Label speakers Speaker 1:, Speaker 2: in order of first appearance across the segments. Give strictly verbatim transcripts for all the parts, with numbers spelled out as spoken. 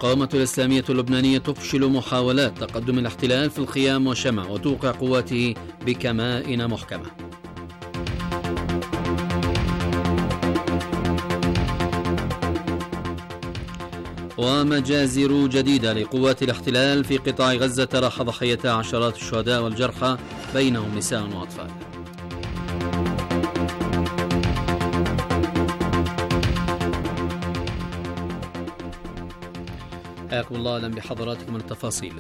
Speaker 1: المقاومة الإسلامية اللبنانية تفشل محاولات تقدم الاحتلال في الخيام وشمع وتوقع قواته بكمائن محكمة. ومجازر جديدة لقوات الاحتلال في قطاع غزة راح ضحيتها عشرات الشهداء والجرحى بينهم نساء وأطفال. حياكم الله، أهلا بحضراتكم التفاصيل.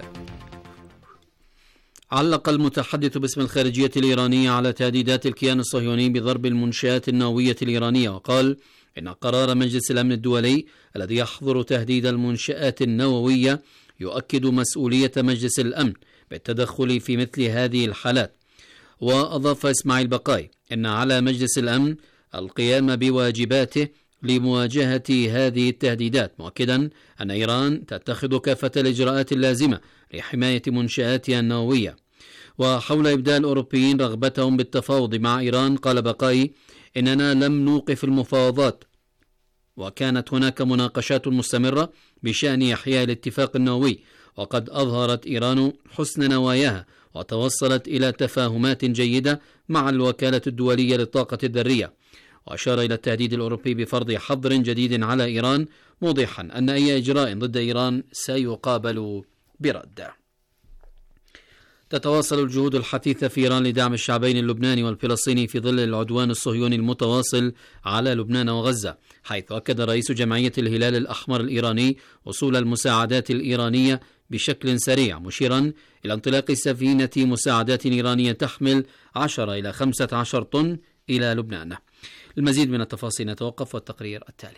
Speaker 1: علق المتحدث باسم الخارجية الإيرانية على تهديدات الكيان الصهيوني بضرب المنشآت النووية الإيرانية، وقال إن قرار مجلس الأمن الدولي الذي يحظر تهديد المنشآت النووية يؤكد مسؤولية مجلس الأمن بالتدخل في مثل هذه الحالات. وأضاف إسماعيل بقاي إن على مجلس الأمن القيام بواجباته لمواجهة هذه التهديدات، مؤكدا أن إيران تتخذ كافة الإجراءات اللازمة لحماية منشآتها النووية. وحول إبداء الأوروبيين رغبتهم بالتفاوض مع إيران، قال بقاي إننا لم نوقف المفاوضات، وكانت هناك مناقشات مستمرة بشأن إحياء الاتفاق النووي، وقد أظهرت إيران حسن نواياها وتوصلت إلى تفاهمات جيدة مع الوكالة الدولية للطاقة الذرية. وأشار إلى التهديد الأوروبي بفرض حظر جديد على إيران، موضحا أن أي إجراء ضد إيران سيقابل برد. تتواصل الجهود الحثيثة في إيران لدعم الشعبين اللبناني والفلسطيني في ظل العدوان الصهيوني المتواصل على لبنان وغزة، حيث أكد رئيس جمعية الهلال الأحمر الإيراني وصول المساعدات الإيرانية بشكل سريع، مشيرا إلى انطلاق سفينة مساعدات إيرانية تحمل عشرة إلى خمسة عشر طن إلى لبنان. المزيد من التفاصيل نتوقف والتقرير التالي.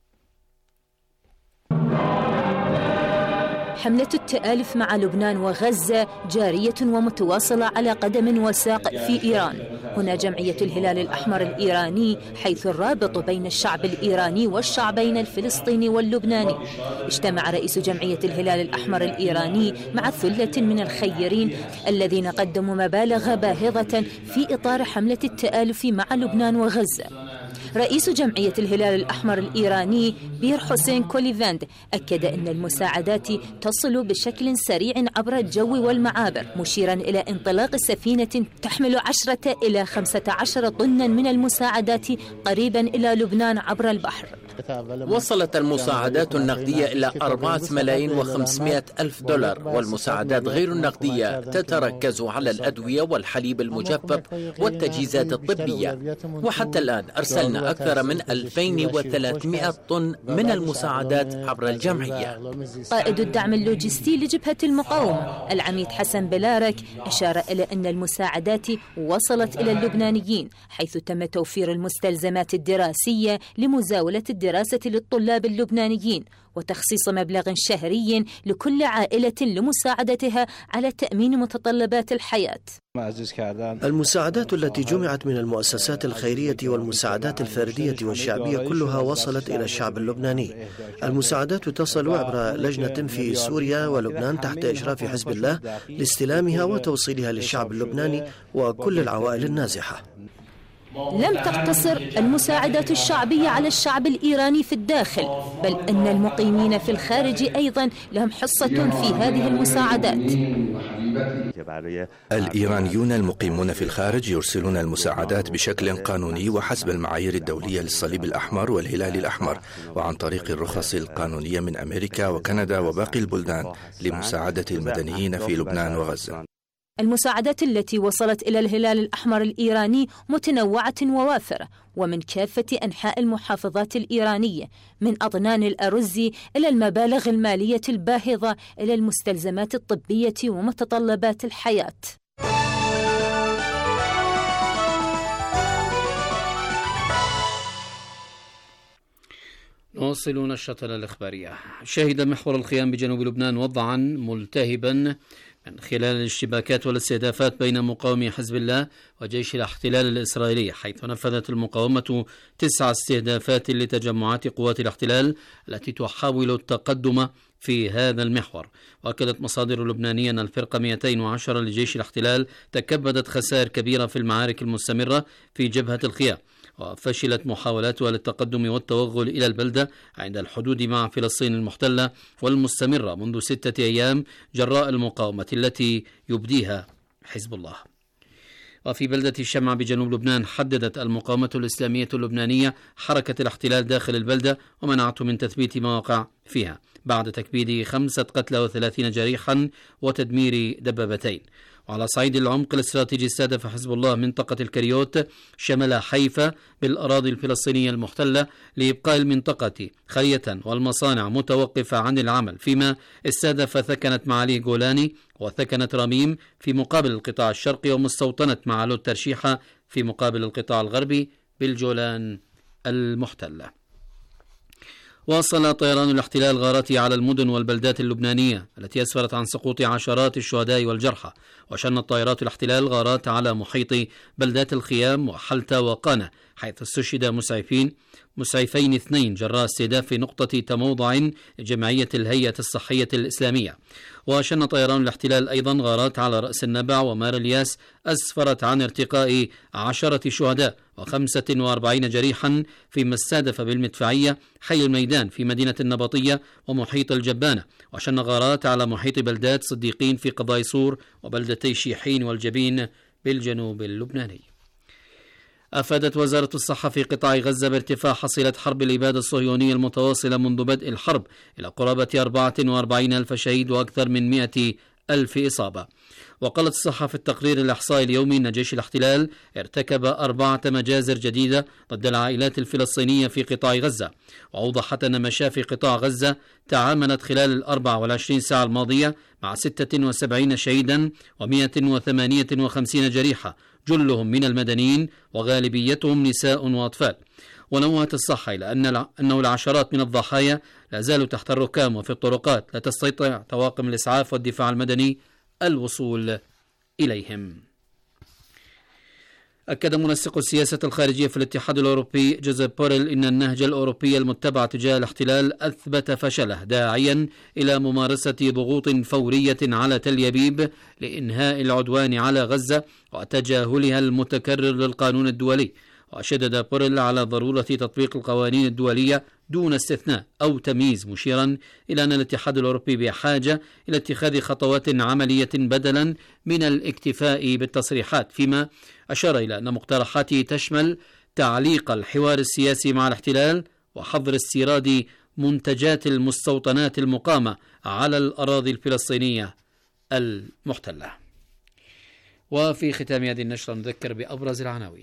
Speaker 2: حملة التآلف مع لبنان وغزة جارية ومتواصلة على قدم وساق في إيران. هنا جمعية الهلال الأحمر الإيراني، حيث الرابط بين الشعب الإيراني والشعبين الفلسطيني واللبناني. اجتمع رئيس جمعية الهلال الأحمر الإيراني مع ثلة من الخيرين الذين قدموا مبالغ باهظة في إطار حملة التآلف مع لبنان وغزة. رئيس جمعية الهلال الأحمر الإيراني بير حسين كوليفاند أكد أن المساعدات تصل بشكل سريع عبر الجو والمعابر، مشيرا إلى انطلاق سفينة تحمل عشرة إلى خمسة عشر طنا من المساعدات قريبا إلى لبنان عبر البحر.
Speaker 3: وصلت المساعدات النقدية إلى أربعة ملايين وخمسمائة ألف دولار، والمساعدات غير النقدية تتركز على الأدوية والحليب المجفف والتجهيزات الطبية. وحتى الآن أرسلنا أكثر من ألفين وثلاثمائة طن من المساعدات عبر الجمعية.
Speaker 2: قائد الدعم اللوجستي لجبهة المقاومة العميد حسن بلارك أشار إلى أن المساعدات وصلت إلى اللبنانيين، حيث تم توفير المستلزمات الدراسية لمزاولة الدراسة للطلاب اللبنانيين، وتخصيص مبلغ شهري لكل عائلة لمساعدتها على تأمين متطلبات الحياة.
Speaker 4: المساعدات التي جمعت من المؤسسات الخيرية والمساعدات الفردية والشعبية كلها وصلت إلى الشعب اللبناني. المساعدات تصل عبر لجنة في سوريا ولبنان تحت إشراف حزب الله لاستلامها وتوصيلها للشعب اللبناني وكل العوائل النازحة.
Speaker 2: لم تقتصر المساعدات الشعبية على الشعب الإيراني في الداخل، بل أن المقيمين في الخارج أيضا لهم حصة في هذه المساعدات.
Speaker 5: الإيرانيون المقيمون في الخارج يرسلون المساعدات بشكل قانوني وحسب المعايير الدولية للصليب الأحمر والهلال الأحمر، وعن طريق الرخص القانونية من أمريكا وكندا وباقي البلدان لمساعدة المدنيين في لبنان وغزة.
Speaker 2: المساعدات التي وصلت إلى الهلال الأحمر الإيراني متنوعة ووافرة، ومن كافة أنحاء المحافظات الإيرانية، من أطنان الأرز إلى المبالغ المالية الباهظة إلى المستلزمات الطبية ومتطلبات الحياة.
Speaker 1: نواصل نشرتنا الإخبارية. شهد محور الخيام بجنوب لبنان وضعا ملتهبا من خلال الاشتباكات والاستهدافات بين مقاومي حزب الله وجيش الاحتلال الإسرائيلي، حيث نفذت المقاومة تسع استهدافات لتجمعات قوات الاحتلال التي تحاول التقدم في هذا المحور. وأكدت مصادر لبنانية أن الفرقة مئتين وعشرة لجيش الاحتلال تكبدت خسائر كبيرة في المعارك المستمرة في جبهة الخيام، وفشلت محاولاتها للتقدم والتوغل إلى البلدة عند الحدود مع فلسطين المحتلة والمستمرة منذ ستة أيام جراء المقاومة التي يبديها حزب الله. وفي بلدة الشمع بجنوب لبنان حددت المقاومة الإسلامية اللبنانية حركة الاحتلال داخل البلدة ومنعته من تثبيت مواقع فيها بعد تكبيد خمسة قتلى وثلاثين جريحا وتدمير دبابتين. وعلى صعيد العمق الاستراتيجي استهدف حزب الله منطقة الكريوت شمال حيفا بالأراضي الفلسطينية المحتلة لإبقاء المنطقة خالية والمصانع متوقفة عن العمل، فيما استهدف ثكنة معالي جولاني وثكنة رميم في مقابل القطاع الشرقي ومستوطنة معالو الترشيحة في مقابل القطاع الغربي بالجولان المحتلة. واصل طيران الاحتلال غاراته على المدن والبلدات اللبنانية التي أسفرت عن سقوط عشرات الشهداء والجرحى، وشنت طائرات الاحتلال غارات على محيط بلدات الخيام وحلتة وقانا حيث استشهد مسعفين مسعفين اثنين جراء استهداف نقطة تموضع جمعية الهيئة الصحية الإسلامية. وشن طيران الاحتلال أيضا غارات على رأس النبع ومار الياس أسفرت عن ارتقاء عشرة شهداء وخمسة وأربعين جريحا، فيما استهدف بالمدفعية حي الميدان في مدينة النبطية ومحيط الجبانة. وشن غارات على محيط بلدات صديقين في قضاء صور وبلدتي شيحين والجبين بالجنوب اللبناني. أفادت وزارة الصحة في قطاع غزة بارتفاع حصيلة حرب الإبادة الصهيونية المتواصلة منذ بدء الحرب إلى قرابة أربعة وأربعين ألف شهيد وأكثر من مئة ألف إصابة. وقالت الصحة في التقرير الإحصائي اليومي أن جيش الاحتلال ارتكب أربعة مجازر جديدة ضد العائلات الفلسطينية في قطاع غزة، وأوضحت أن مشافي قطاع غزة تعاملت خلال الأربع والعشرين ساعة الماضية مع ستة وسبعين شهيدا ومئة وثمانية وخمسين جريحة، جلهم من المدنيين وغالبيتهم نساء وأطفال. ونوهت الصحة إلى أن أنه العشرات من الضحايا لا زالوا تحت الركام وفي الطرقات، لا تستطيع طواقم الإسعاف والدفاع المدني الوصول إليهم. أكد منسق السياسة الخارجية في الاتحاد الأوروبي جوزيف بوريل إن النهج الأوروبي المتبع تجاه الاحتلال أثبت فشله، داعيا إلى ممارسة ضغوط فورية على تل أبيب لإنهاء العدوان على غزة وتجاهلها المتكرر للقانون الدولي. وشدد بوريل على ضرورة تطبيق القوانين الدولية دون استثناء أو تمييز، مشيرا إلى أن الاتحاد الأوروبي بحاجة إلى اتخاذ خطوات عملية بدلا من الاكتفاء بالتصريحات، فيما أشار إلى أن مقترحاته تشمل تعليق الحوار السياسي مع الاحتلال وحظر استيراد منتجات المستوطنات المقامة على الأراضي الفلسطينية المحتلة. وفي ختام هذه النشرة نذكر بأبرز العناوين.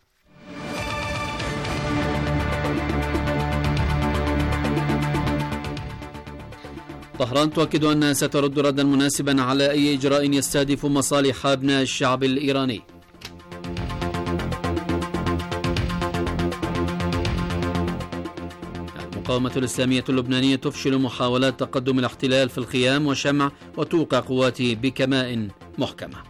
Speaker 1: طهران تؤكد أنها سترد ردا مناسبا على أي إجراء يستهدف مصالح أبناء الشعب الإيراني. المقاومة الإسلامية اللبنانية تفشل محاولات تقدم الاحتلال في الخيام وشمع وتوقع قواته بكماء محكمة.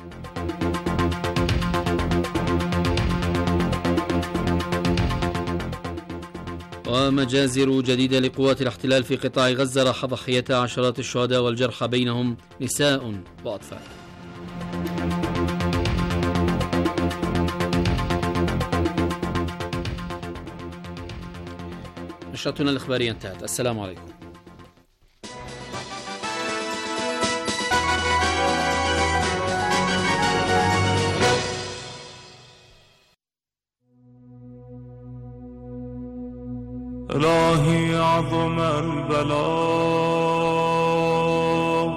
Speaker 1: ومجازر جديدة لقوات الاحتلال في قطاع غزة راح ضحيتها عشرات الشهداء والجرحى بينهم نساء وأطفال. نشرتنا الإخبارية انتهت. السلام عليكم.
Speaker 6: إلهي عظم البلاء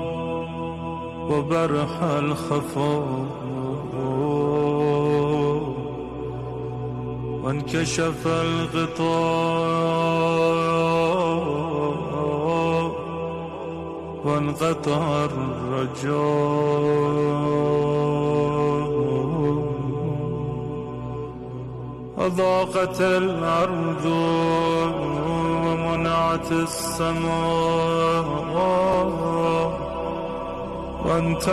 Speaker 6: وبرح الخفاء وانكشف الغطاء وانقطع الرجاء وضاقت الأرض ومنعت السماء وأنت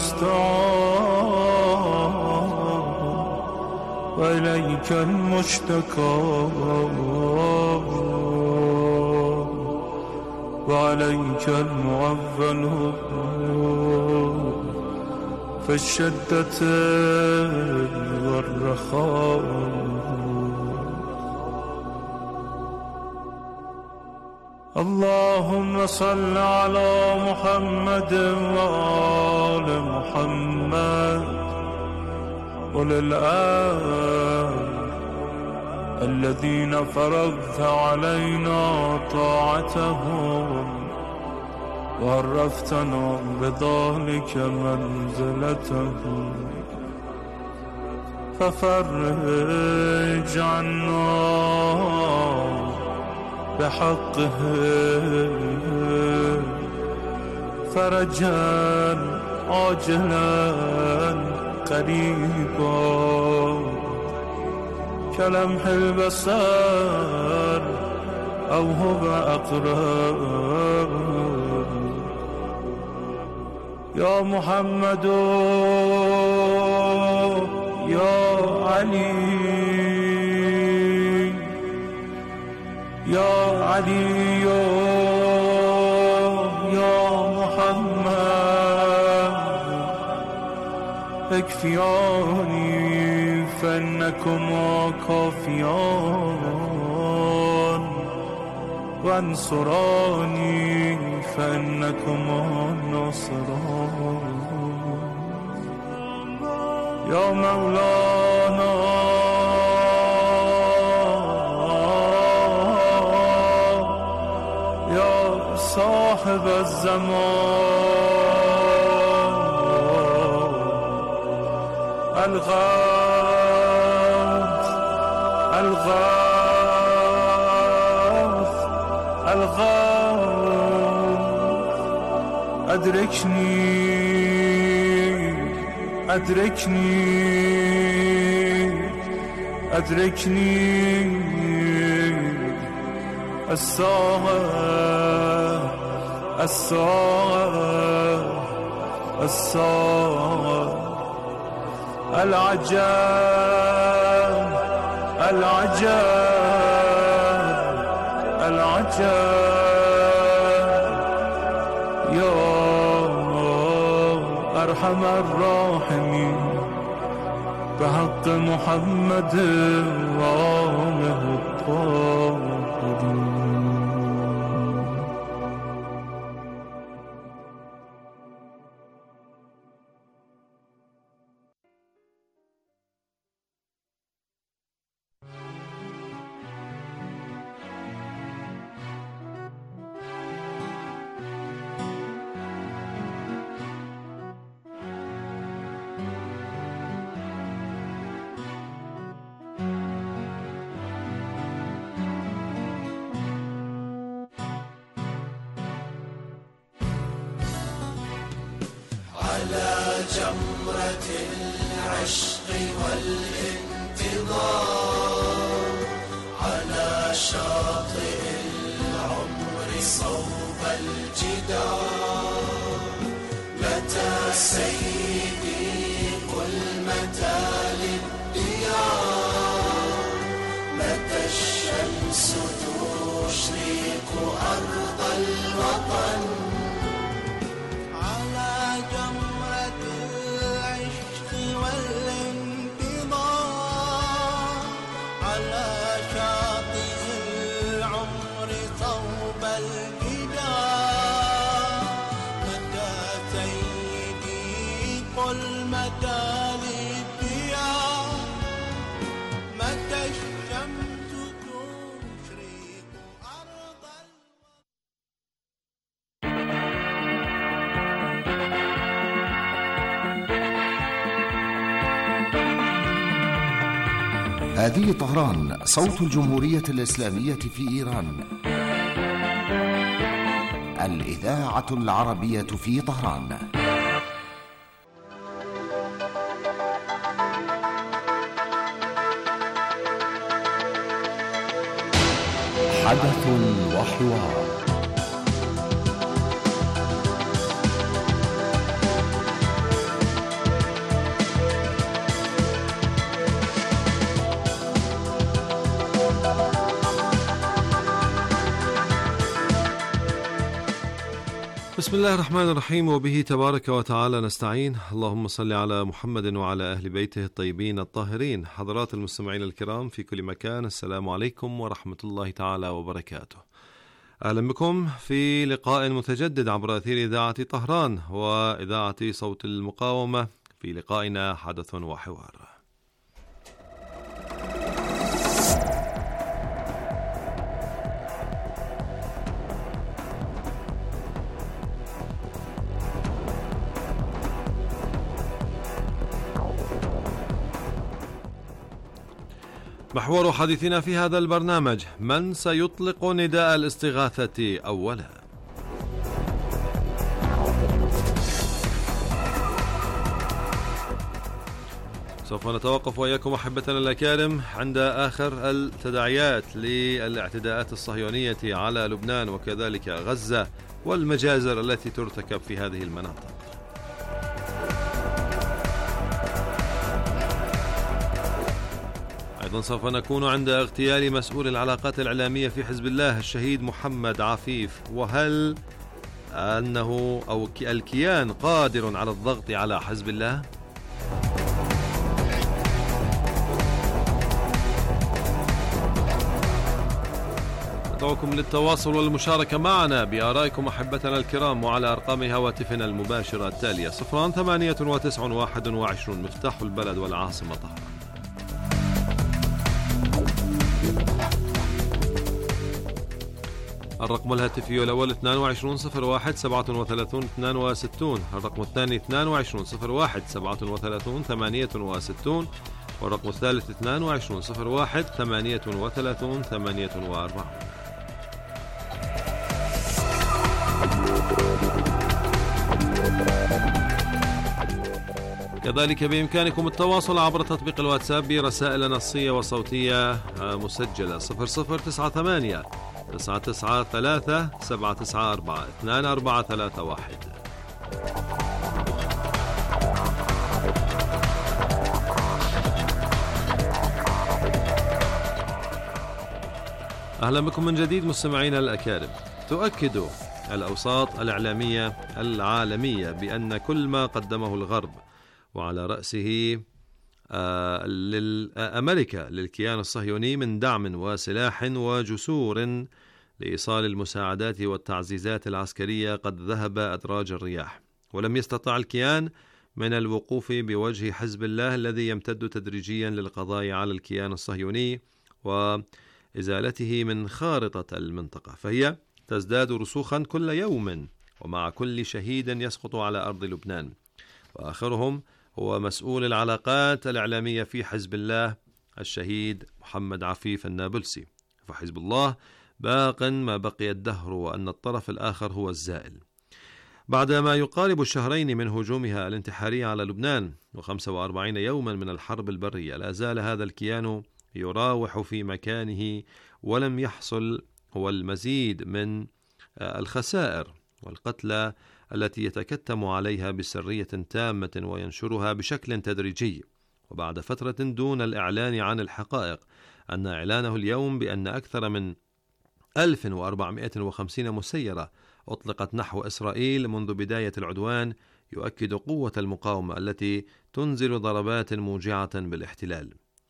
Speaker 6: المستعان وإليك المشتكى وعليك المعول في الشدة والرخاء. اللهم صل على محمد وآل محمد وللآل الذين فرضت علينا طاعتهم وعرفتنا بذلك منزلتهم ففرج عنا بحقه فرجا عاجلا قريبا كلمح البصر أو هو أقرب يا محمد يا علي يا علي يا محمد اكفياني فإنكما كافيان وانصراني فإنكما ناصران يا مولانا يا صاحب الزمان الغاث الغاث الغاث أدركني أدركني أدركني الساعة الساعة الساعة العجاب العجاب العجاب يا أرحم الراحمين بحق محمد وآله الطاهرين.
Speaker 7: على جمرة العشق والانتظار على شاطئ العمر صوب الجدار متى سيدي قل متى للديار متى الشمس تشرق أرض الوطن
Speaker 8: هذه طهران صوت الجمهورية الإسلامية في إيران. الإذاعة العربية في طهران. حدث وحوار.
Speaker 9: بسم الله الرحمن الرحيم، وبه تبارك وتعالى نستعين. اللهم صل على محمد وعلى أهل بيته الطيبين الطاهرين. حضرات المستمعين الكرام في كل مكان، السلام عليكم ورحمة الله تعالى وبركاته. أهلا بكم في لقاء متجدد عبر أثير إذاعة طهران وإذاعة صوت المقاومة في لقائنا حدث وحوار. محور حديثنا في هذا البرنامج: من سيطلق نداء الاستغاثة أولا؟ سوف نتوقف وإياكم أحبتنا الأكارم عند آخر التداعيات للاعتداءات الصهيونية على لبنان وكذلك غزة والمجازر التي ترتكب في هذه المناطق. أيضا سوف نكون عند اغتيال مسؤول العلاقات الإعلامية في حزب الله الشهيد محمد عفيف، وهل أنه أو الكيان قادر على الضغط على حزب الله؟ ندعوكم للتواصل والمشاركة معنا بآرائكم أحبتنا الكرام وعلى أرقام هواتفنا المباشرة التالية: صفران ثمانية وتسعون واحد وعشرون مفتاح البلد والعاصمة طهران. الرقم الهاتفي الأول اثنان وعشرون صفر واحد سبعة وثلاثون اثنان وستون، الرقم الثاني اثنان وعشرون صفر واحد سبعة وثلاثون ثمانية وستون، والرقم الثالث اثنان وعشرون صفر واحد ثمانية وثلاثون ثمانية وأربعون. كذلك بإمكانكم التواصل عبر تطبيق الواتساب برسائل نصية وصوتية مسجلة صفر صفر تسعة ثمانية تسعة تسعة ثلاثة سبعة تسعة أربعة اثنان أربعة ثلاثة واحد. أهلا بكم من جديد مستمعينا الأكارم. تؤكد الأوساط الإعلامية العالمية بأن كل ما قدمه الغرب وعلى رأسه أمريكا للكيان الصهيوني من دعم وسلاح وجسور لإيصال المساعدات والتعزيزات العسكرية قد ذهب أدراج الرياح، ولم يستطع الكيان من الوقوف بوجه حزب الله الذي يمتد تدريجيا للقضاء على الكيان الصهيوني وإزالته من خارطة المنطقة، فهي تزداد رسوخا كل يوم ومع كل شهيد يسقط على أرض لبنان، وآخرهم هو مسؤول العلاقات الإعلامية في حزب الله الشهيد محمد عفيف النابلسي. فحزب الله باق ما بقي الدهر، وأن الطرف الآخر هو الزائل. بعد ما يقارب الشهرين من هجومها الانتحاري على لبنان وخمسة وأربعين يوما من الحرب البرية، لا زال هذا الكيان يراوح في مكانه، ولم يحصل هو المزيد من الخسائر والقتلى التي يتكتم عليها بسرية تامة وينشرها بشكل تدريجي، وبعد فترة دون الإعلان عن الحقائق. أن إعلانه اليوم بأن أكثر من ألف وأربعمائة وخمسين مسيرة أطلقت نحو إسرائيل منذ بداية العدوان يؤكد قوة المقاومة التي تنزل ضربات موجعة بالاحتلال،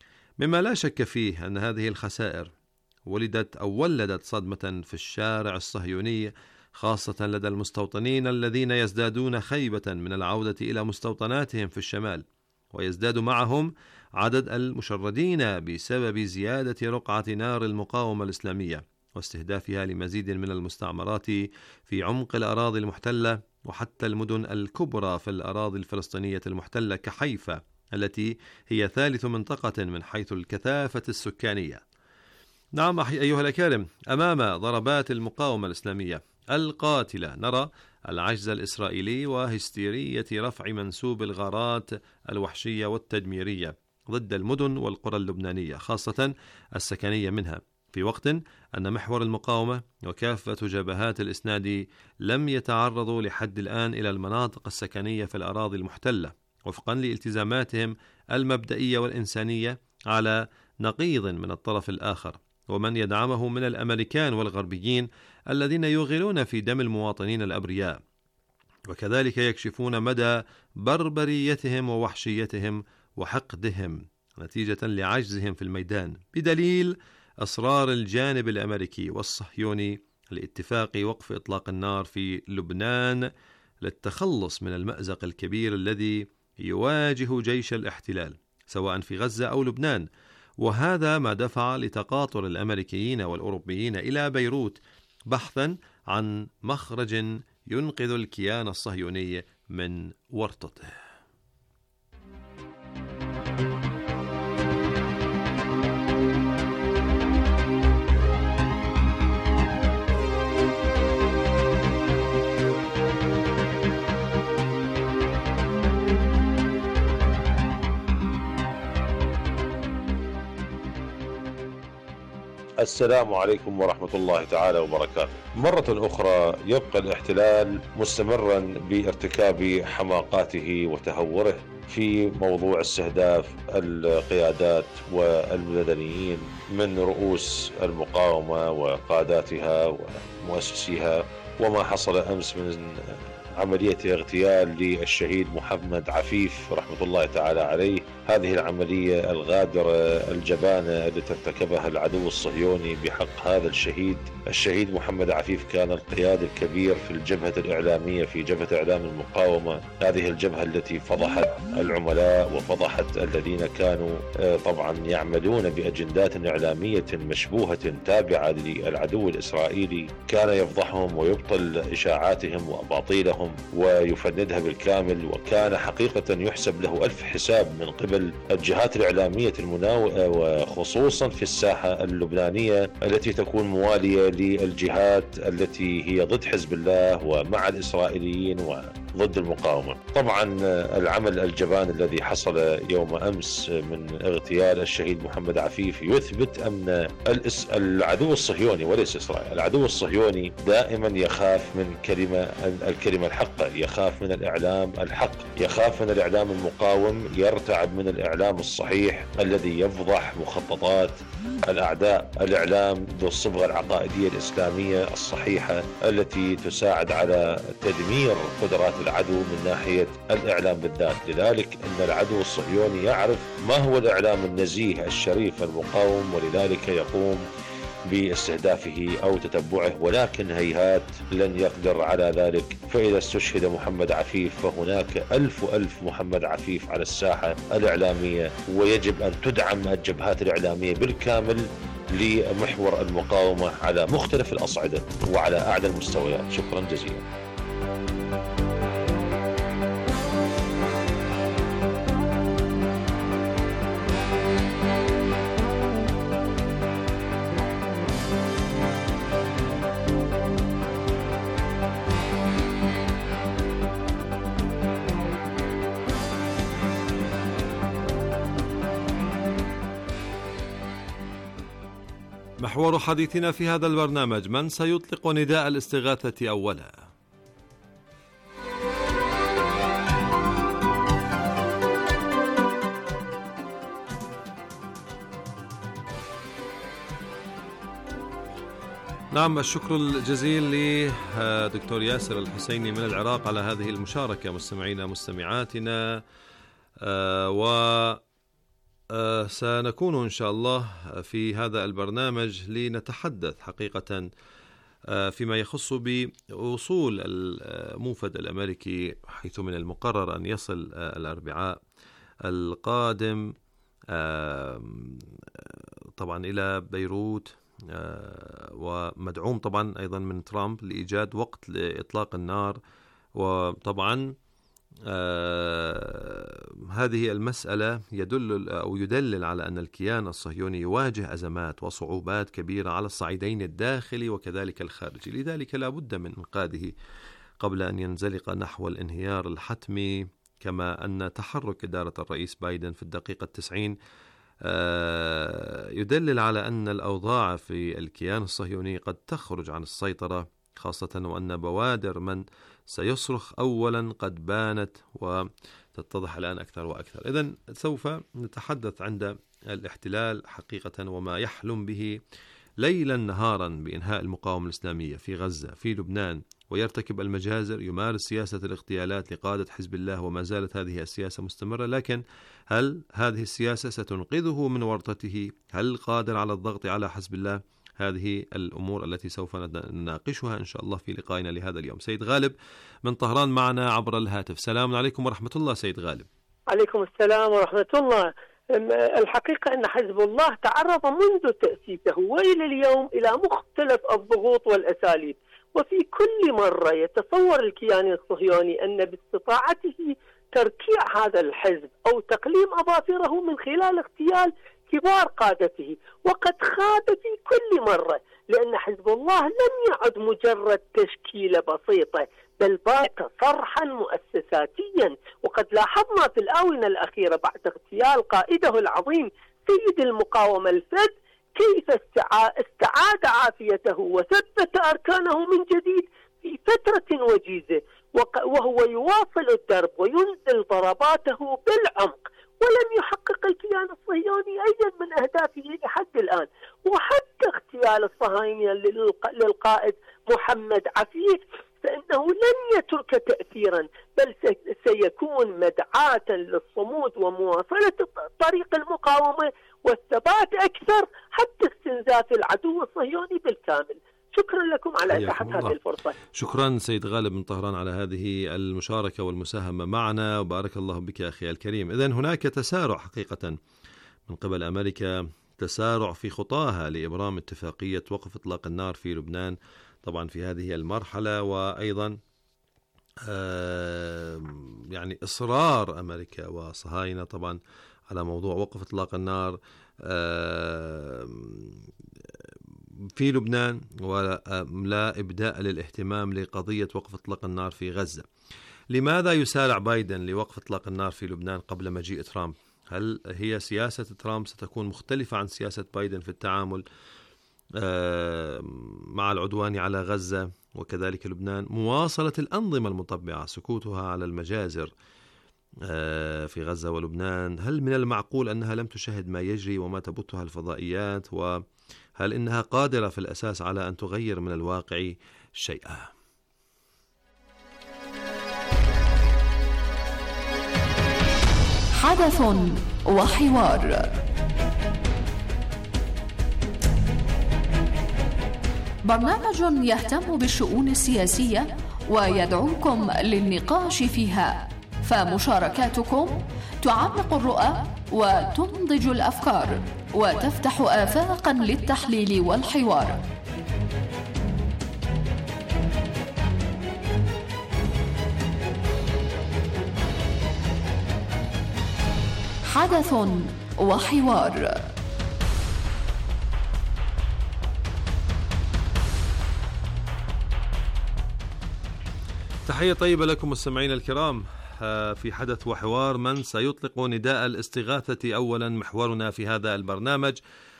Speaker 9: مما لا شك فيه أن هذه الخسائر ولدت أو ولدت صدمة في الشارع الصهيوني، خاصة لدى المستوطنين الذين يزدادون خيبة من العودة إلى مستوطناتهم في الشمال، ويزداد معهم عدد المشردين بسبب زيادة رقعة نار المقاومة الإسلامية واستهدافها لمزيد من المستعمرات في عمق الأراضي المحتلة وحتى المدن الكبرى في الأراضي الفلسطينية المحتلة كحيفا التي هي ثالث منطقة من حيث الكثافة السكانية. نعم أيها الأكارم، أمام ضربات المقاومة الإسلامية القاتلة نرى العجز الإسرائيلي وهستيرية رفع منسوب الغارات الوحشية والتدميرية ضد المدن والقرى اللبنانية خاصة السكنية منها، في وقت أن محور المقاومة وكافة جبهات الإسناد لم يتعرضوا لحد الآن إلى المناطق السكنية في الأراضي المحتلة وفقا لالتزاماتهم المبدئية والإنسانية على نقيض من الطرف الآخر ومن يدعمه من الأمريكان والغربيين الذين يغلون في دم المواطنين الأبرياء، وكذلك يكشفون مدى بربريتهم ووحشيتهم وحقدهم نتيجة لعجزهم في الميدان، بدليل أصرار الجانب الأمريكي والصهيوني لاتفاق وقف إطلاق النار في لبنان للتخلص من المأزق الكبير الذي يواجه جيش الاحتلال سواء في غزة أو لبنان، وهذا ما دفع لتقاطر الأمريكيين والأوروبيين إلى بيروت بحثا عن مخرج ينقذ الكيان الصهيوني من ورطته.
Speaker 10: السلام عليكم ورحمة الله تعالى وبركاته. مرة أخرى يبقى الاحتلال مستمرا بارتكاب حماقاته وتهوره في موضوع استهداف القيادات والمدنيين من رؤوس المقاومة وقاداتها ومؤسسيها، وما حصل أمس من عملية اغتيال للشهيد محمد عفيف رحمة الله تعالى عليه. هذه العملية الغادرة الجبانة التي ارتكبها العدو الصهيوني بحق هذا الشهيد. الشهيد محمد عفيف كان القيادي الكبير في الجبهة الإعلامية، في جبهة إعلام المقاومة، هذه الجبهة التي فضحت العملاء وفضحت الذين كانوا طبعا يعملون بأجندات إعلامية مشبوهة تابعة للعدو الإسرائيلي. كان يفضحهم ويبطل إشاعاتهم وأباطيلهم ويفندها بالكامل، وكان حقيقة يحسب له ألف حساب من قبل الجهات الإعلامية المناوئة، وخصوصا في الساحة اللبنانية التي تكون موالية للجهات التي هي ضد حزب الله ومع الإسرائيليين وضد المقاومة. طبعا العمل الجبان الذي حصل يوم أمس من اغتيال الشهيد محمد عفيف يثبت أن العدو الصهيوني وليس إسرائيل، العدو الصهيوني دائما يخاف من كلمة الكلمة الحق، يخاف من الإعلام الحق، يخاف من الإعلام المقاوم، يرتعب من الإعلام الصحيح الذي يفضح مخططات الأعداء، الإعلام ذو الصبغة العقائدية الإسلامية الصحيحة التي تساعد على تدمير قدرات العدو من ناحية الإعلام بالذات. لذلك أن العدو الصهيوني يعرف ما هو الإعلام النزيه الشريف المقاوم، ولذلك يقوم باستهدافه أو تتبعه، ولكن هيهات لن يقدر على ذلك. فإذا استشهد محمد عفيف فهناك ألف ألف محمد عفيف على الساحة الإعلامية، ويجب أن تدعم الجبهات الإعلامية بالكامل لمحور المقاومة على مختلف الأصعدة وعلى أعلى المستويات. شكرا جزيلا.
Speaker 9: محور حديثنا في هذا البرنامج: من سيطلق نداء الاستغاثة أولا؟ نعم، الشكر الجزيل لدكتور ياسر الحسيني من العراق على هذه المشاركة. مستمعينا مستمعاتنا، و سنكون إن شاء الله في هذا البرنامج لنتحدث حقيقة فيما يخص بوصول الموفد الأمريكي، حيث من المقرر أن يصل الأربعاء القادم طبعا إلى بيروت، ومدعوم طبعا أيضا من ترامب لإيجاد وقت لإطلاق النار. وطبعا آه هذه المسألة يدل أو يدلل على أن الكيان الصهيوني يواجه أزمات وصعوبات كبيرة على الصعيدين الداخلي وكذلك الخارجي، لذلك لا بد من إنقاذه قبل أن ينزلق نحو الانهيار الحتمي. كما أن تحرك إدارة الرئيس بايدن في الدقيقة التسعين آه يدلل على أن الأوضاع في الكيان الصهيوني قد تخرج عن السيطرة، خاصة وأن بوادر من سيصرخ أولا قد بانت وتتضح الآن أكثر وأكثر. إذن سوف نتحدث عند الاحتلال حقيقة وما يحلم به ليلا نهارا بإنهاء المقاومة الإسلامية في غزة، في لبنان، ويرتكب المجازر، يمارس سياسة الاغتيالات لقادة حزب الله، وما زالت هذه السياسة مستمرة. لكن هل هذه السياسة ستنقذه من ورطته؟ هل قادر على الضغط على حزب الله؟ هذه الأمور التي سوف نناقشها إن شاء الله في لقائنا لهذا اليوم. سيد غالب من طهران معنا عبر الهاتف. سلام عليكم ورحمة الله سيد غالب.
Speaker 11: عليكم السلام ورحمة الله. الحقيقة أن حزب الله تعرض منذ تأسيسه وإلى اليوم إلى مختلف الضغوط والأساليب، وفي كل مرة يتصور الكيان الصهيوني أن باستطاعته تركيع هذا الحزب أو تقليم أظافره من خلال اغتيال كبار قادته، وقد خاب في كل مرة، لأن حزب الله لم يعد مجرد تشكيلة بسيطة بل بات صرحا مؤسساتيا. وقد لاحظنا في الآونة الأخيرة بعد اغتيال قائده العظيم سيد المقاومة الفد كيف استعاد عافيته وثبت أركانه من جديد في فترة وجيزة، وهو يواصل الدرب وينزل ضرباته بالعمق، ولم يحقق الكيان الصهيوني أي من أهدافه لحد الآن. وحتى اغتيال الصهاينة للقائد محمد عفيف فإنه لن يترك تأثيرا، بل سيكون مدعاة للصمود ومواصلة طريق المقاومة والثبات أكثر حتى استنزاف العدو الصهيوني بالكامل. شكرا لكم على إتاحة هذه الفرصة.
Speaker 9: شكرا سيد غالب من طهران على هذه المشاركة والمساهمة معنا، وبارك الله بك أخي الكريم. إذن هناك تسارع حقيقة من قبل أمريكا، تسارع في خطاها لإبرام اتفاقية وقف إطلاق النار في لبنان طبعا في هذه المرحلة، وأيضا يعني إصرار أمريكا وصهاينة طبعا على موضوع وقف إطلاق النار في لبنان ولا إبداء للاهتمام لقضية وقف إطلاق النار في غزة. لماذا يسارع بايدن لوقف إطلاق النار في لبنان قبل مجيء ترامب؟ هل هي سياسة ترامب ستكون مختلفة عن سياسة بايدن في التعامل مع العدوان على غزة وكذلك لبنان؟ مواصلة الأنظمة المطبعة، سكوتها على المجازر في غزة ولبنان، هل من المعقول أنها لم تشاهد ما يجري وما تبثها الفضائيات؟ وهل إنها قادرة في الأساس على أن تغير من الواقع شيئا؟
Speaker 12: حدث وحوار. برنامج يهتم بالشؤون السياسية ويدعوكم للنقاش فيها، فمشاركاتكم تعمق الرؤى وتنضج الأفكار وتفتح آفاقا للتحليل والحوار. حدث وحوار.
Speaker 9: تحية طيبة لكم مستمعين الكرام في حدث وحوار. من سيطلق نداء الاستغاثة أولا محورنا في هذا البرنامج،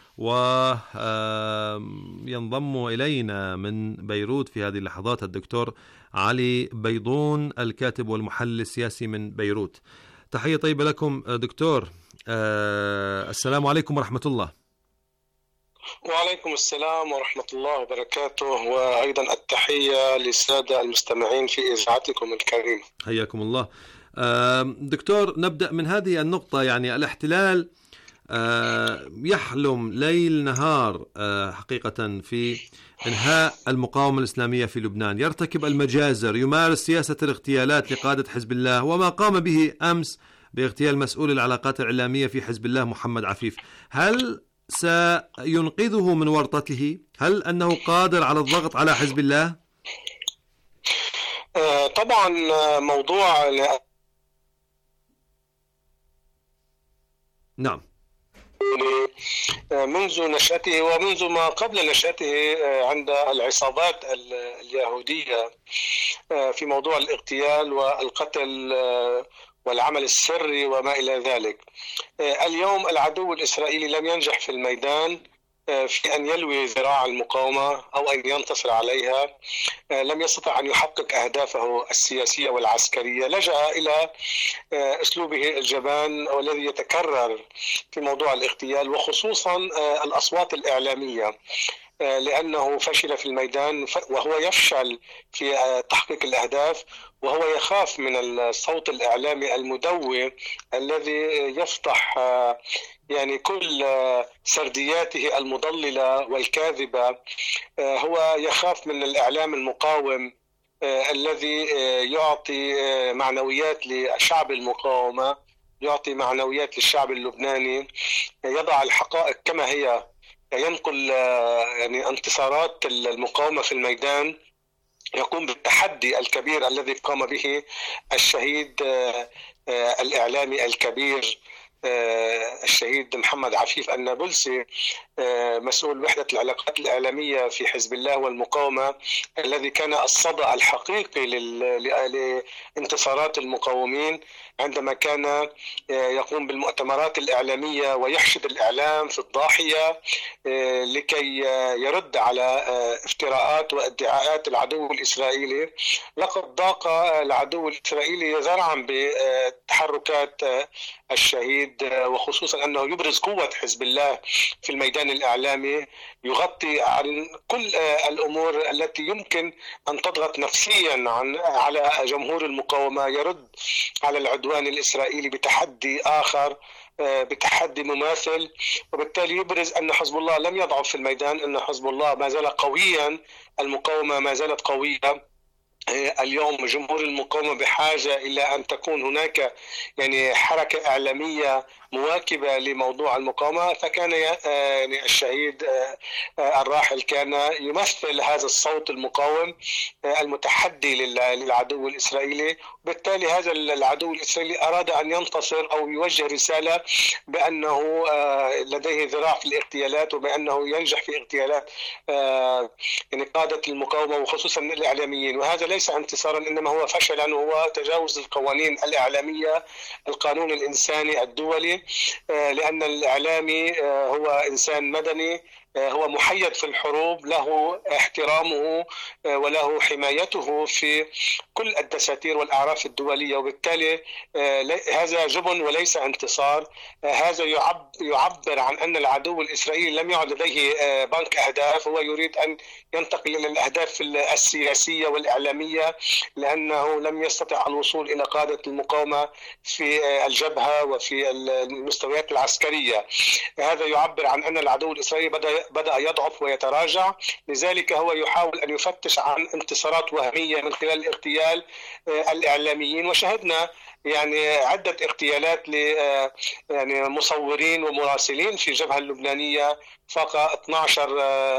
Speaker 9: وينضم إلينا من بيروت في هذه اللحظات الدكتور علي بيضون الكاتب والمحلل السياسي من بيروت. تحية طيبة لكم دكتور. السلام عليكم ورحمة الله.
Speaker 13: وعليكم السلام ورحمة الله وبركاته، وأيضا التحية للسادة المستمعين في إذاعتكم الكريمة.
Speaker 9: حياكم الله. دكتور، نبدأ من هذه النقطة. يعني الاحتلال يحلم ليل نهار حقيقة في إنهاء المقاومة الإسلامية في لبنان، يرتكب المجازر، يمارس سياسة الاغتيالات لقادة حزب الله، وما قام به أمس باغتيال مسؤول العلاقات الإعلامية في حزب الله محمد عفيف. هل سينقذه من ورطته؟ هل أنه قادر على الضغط على حزب الله؟
Speaker 13: آه طبعا موضوع
Speaker 9: نعم
Speaker 13: منذ نشأته ومنذ ما قبل نشأته عند العصابات اليهودية في موضوع الاغتيال والقتل والعمل السري وما إلى ذلك. اليوم العدو الإسرائيلي لم ينجح في الميدان في أن يلوي ذراع المقاومة أو أن ينتصر عليها، لم يستطع أن يحقق أهدافه السياسية والعسكرية، لجأ إلى أسلوبه الجبان والذي يتكرر في موضوع الاغتيال، وخصوصا الأصوات الإعلامية. لأنه فشل في الميدان وهو يفشل في تحقيق الأهداف، وهو يخاف من الصوت الإعلامي المدوي الذي يفتح يعني كل سردياته المضللة والكاذبة. هو يخاف من الإعلام المقاوم الذي يعطي معنويات لشعب المقاومة، يعطي معنويات للشعب اللبناني، يضع الحقائق كما هي، ينقل يعني انتصارات المقاومة في الميدان، يقوم بالتحدي الكبير الذي قام به الشهيد الإعلامي الكبير الشهيد محمد عفيف النابلسي، مسؤول وحدة العلاقات الإعلامية في حزب الله والمقاومة، الذي كان الصدى الحقيقي لانتصارات المقاومين عندما كان يقوم بالمؤتمرات الإعلامية ويحشد الإعلام في الضاحية لكي يرد على افتراءات وادعاءات العدو الإسرائيلي. لقد ضاق العدو الإسرائيلي ذرعا بتحركات الشهيد، وخصوصا أنه يبرز قوة حزب الله في الميدان الإعلامي، يغطي عن كل الأمور التي يمكن أن تضغط نفسيا عن على جمهور المقاومة، يرد على العدوان الإسرائيلي بتحدي آخر، بتحدي مماثل، وبالتالي يبرز أن حزب الله لم يضعف في الميدان، أن حزب الله ما زال قويا، المقاومة ما زالت قوية. اليوم جمهور المقاومة بحاجة إلى أن تكون هناك يعني حركة إعلامية مواكبة لموضوع المقاومة، فكان يعني الشهيد الراحل كان يمثل هذا الصوت المقاوم المتحدي للعدو الإسرائيلي. وبالتالي هذا العدو الإسرائيلي أراد أن ينتصر أو يوجه رسالة بأنه لديه ذراع في الاغتيالات، وبأنه ينجح في اغتيالات يعني قادة المقاومة وخصوصا الإعلاميين، وهذا ليس انتصارا إنما هو فشلا، وهو تجاوز القوانين الإعلامية، القانون الإنساني الدولي، لأن الإعلامي هو إنسان مدني، هو محيد في الحروب، له احترامه وله حمايته في كل الدساتير والأعراف الدولية، وبالتالي هذا جبن وليس انتصار. هذا يعبر عن أن العدو الإسرائيلي لم يعد لديه بنك أهداف، هو يريد أن ينتقل إلى الأهداف السياسية والإعلامية، لأنه لم يستطع الوصول إلى قادة المقاومة في الجبهة وفي المستويات العسكرية. هذا يعبر عن أن العدو الإسرائيلي بدأ بدأ يضعف ويتراجع، لذلك هو يحاول أن يفتش عن انتصارات وهمية من خلال اغتيال الإعلاميين، وشهدنا يعني عدة اغتيالات ل يعني مصورين ومراسلين في الجبهة اللبنانية، فاق اثني عشر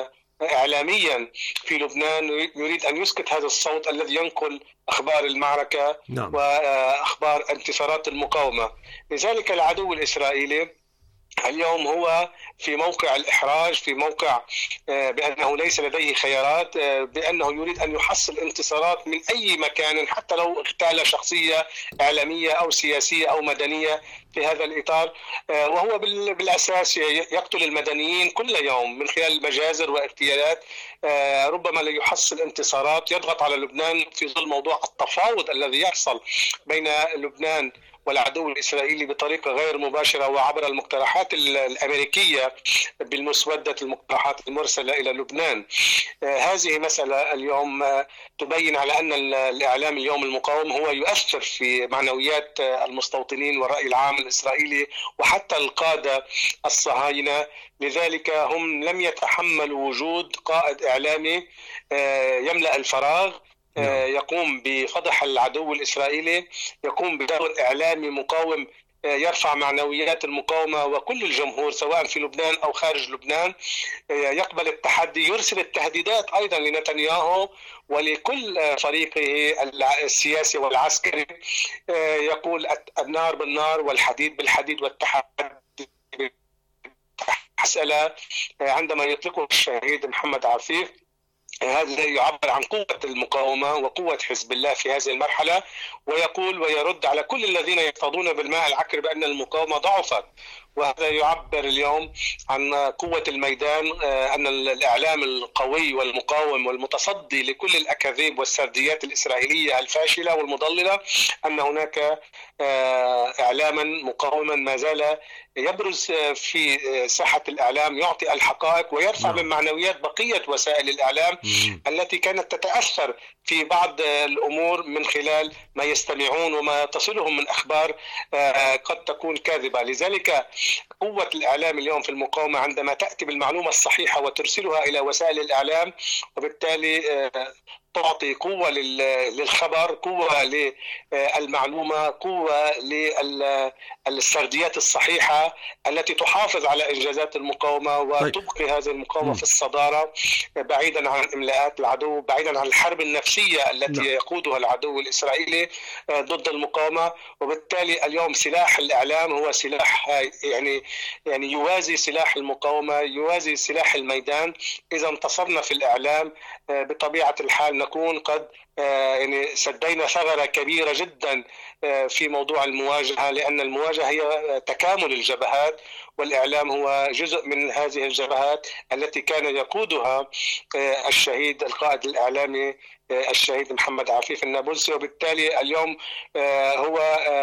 Speaker 13: إعلاميا في لبنان، يريد أن يسكت هذا الصوت الذي ينقل أخبار المعركة نعم. وأخبار انتصارات المقاومة. لذلك العدو الإسرائيلي اليوم هو في موقع الإحراج، في موقع بأنه ليس لديه خيارات، بأنه يريد أن يحصل انتصارات من أي مكان، حتى لو اغتال شخصية إعلامية أو سياسية أو مدنية في هذا الإطار، وهو بالأساس يقتل المدنيين كل يوم من خلال مجازر واغتيالات، ربما لا يحصل انتصارات، يضغط على لبنان في ظل موضوع التفاوض الذي يحصل بين لبنان والعدو الإسرائيلي بطريقة غير مباشرة وعبر المقترحات الأمريكية بالمسودة المقترحات المرسلة إلى لبنان. هذه مسألة اليوم تبين على أن الإعلام اليوم المقاوم هو يؤثر في معنويات المستوطنين والرأي العام الإسرائيلي وحتى القادة الصهاينة، لذلك هم لم يتحملوا وجود قائد إعلامي يملأ الفراغ، يقوم بفضح العدو الإسرائيلي، يقوم بدور إعلامي مقاوم يرفع معنويات المقاومة وكل الجمهور سواء في لبنان أو خارج لبنان، يقبل التحدي، يرسل التهديدات أيضا لنتنياهو ولكل فريقه السياسي والعسكري، يقول النار بالنار والحديد بالحديد والتحدي بالمسألة. عندما يطلقه الشهيد محمد عفيف هذا يعبر عن قوة المقاومة وقوة حزب الله في هذه المرحلة، ويقول ويرد على كل الذين يقتضون بالماء العكر بأن المقاومة ضعفت وهذا يعبر اليوم عن قوة الميدان، أن الإعلام القوي والمقاوم والمتصدي لكل الأكاذيب والسرديات الإسرائيلية الفاشلة والمضللة، أن هناك إعلاما مقاوما ما زال يبرز في ساحة الإعلام، يعطي الحقائق ويرفع من معنويات بقية وسائل الإعلام التي كانت تتأثر في بعض الأمور من خلال ما يستمعون وما تصلهم من أخبار قد تكون كاذبة. لذلك قوة الإعلام اليوم في المقاومة عندما تأتي بالمعلومة الصحيحة وترسلها إلى وسائل الإعلام، وبالتالي تعطي قوة للخبر، قوة للمعلومة، قوة للسرديات الصحيحة التي تحافظ على إنجازات المقاومة وتبقي هذه المقاومة في الصدارة بعيدا عن إملاءات العدو، بعيدا عن الحرب النفسية التي لا. يقودها العدو الإسرائيلي ضد المقاومة. وبالتالي اليوم سلاح الإعلام هو سلاح يعني يعني يوازي سلاح المقاومة، يوازي سلاح الميدان. إذا انتصرنا في الإعلام بطبيعة الحال نكون قد يعني سدينا ثغرة كبيرة جدا في موضوع المواجهة، لأن المواجهة هي تكامل الجبهات، والإعلام هو جزء من هذه الجبهات التي كان يقودها الشهيد القائد الإعلامي الشهيد محمد عفيف النابلسي. وبالتالي اليوم هو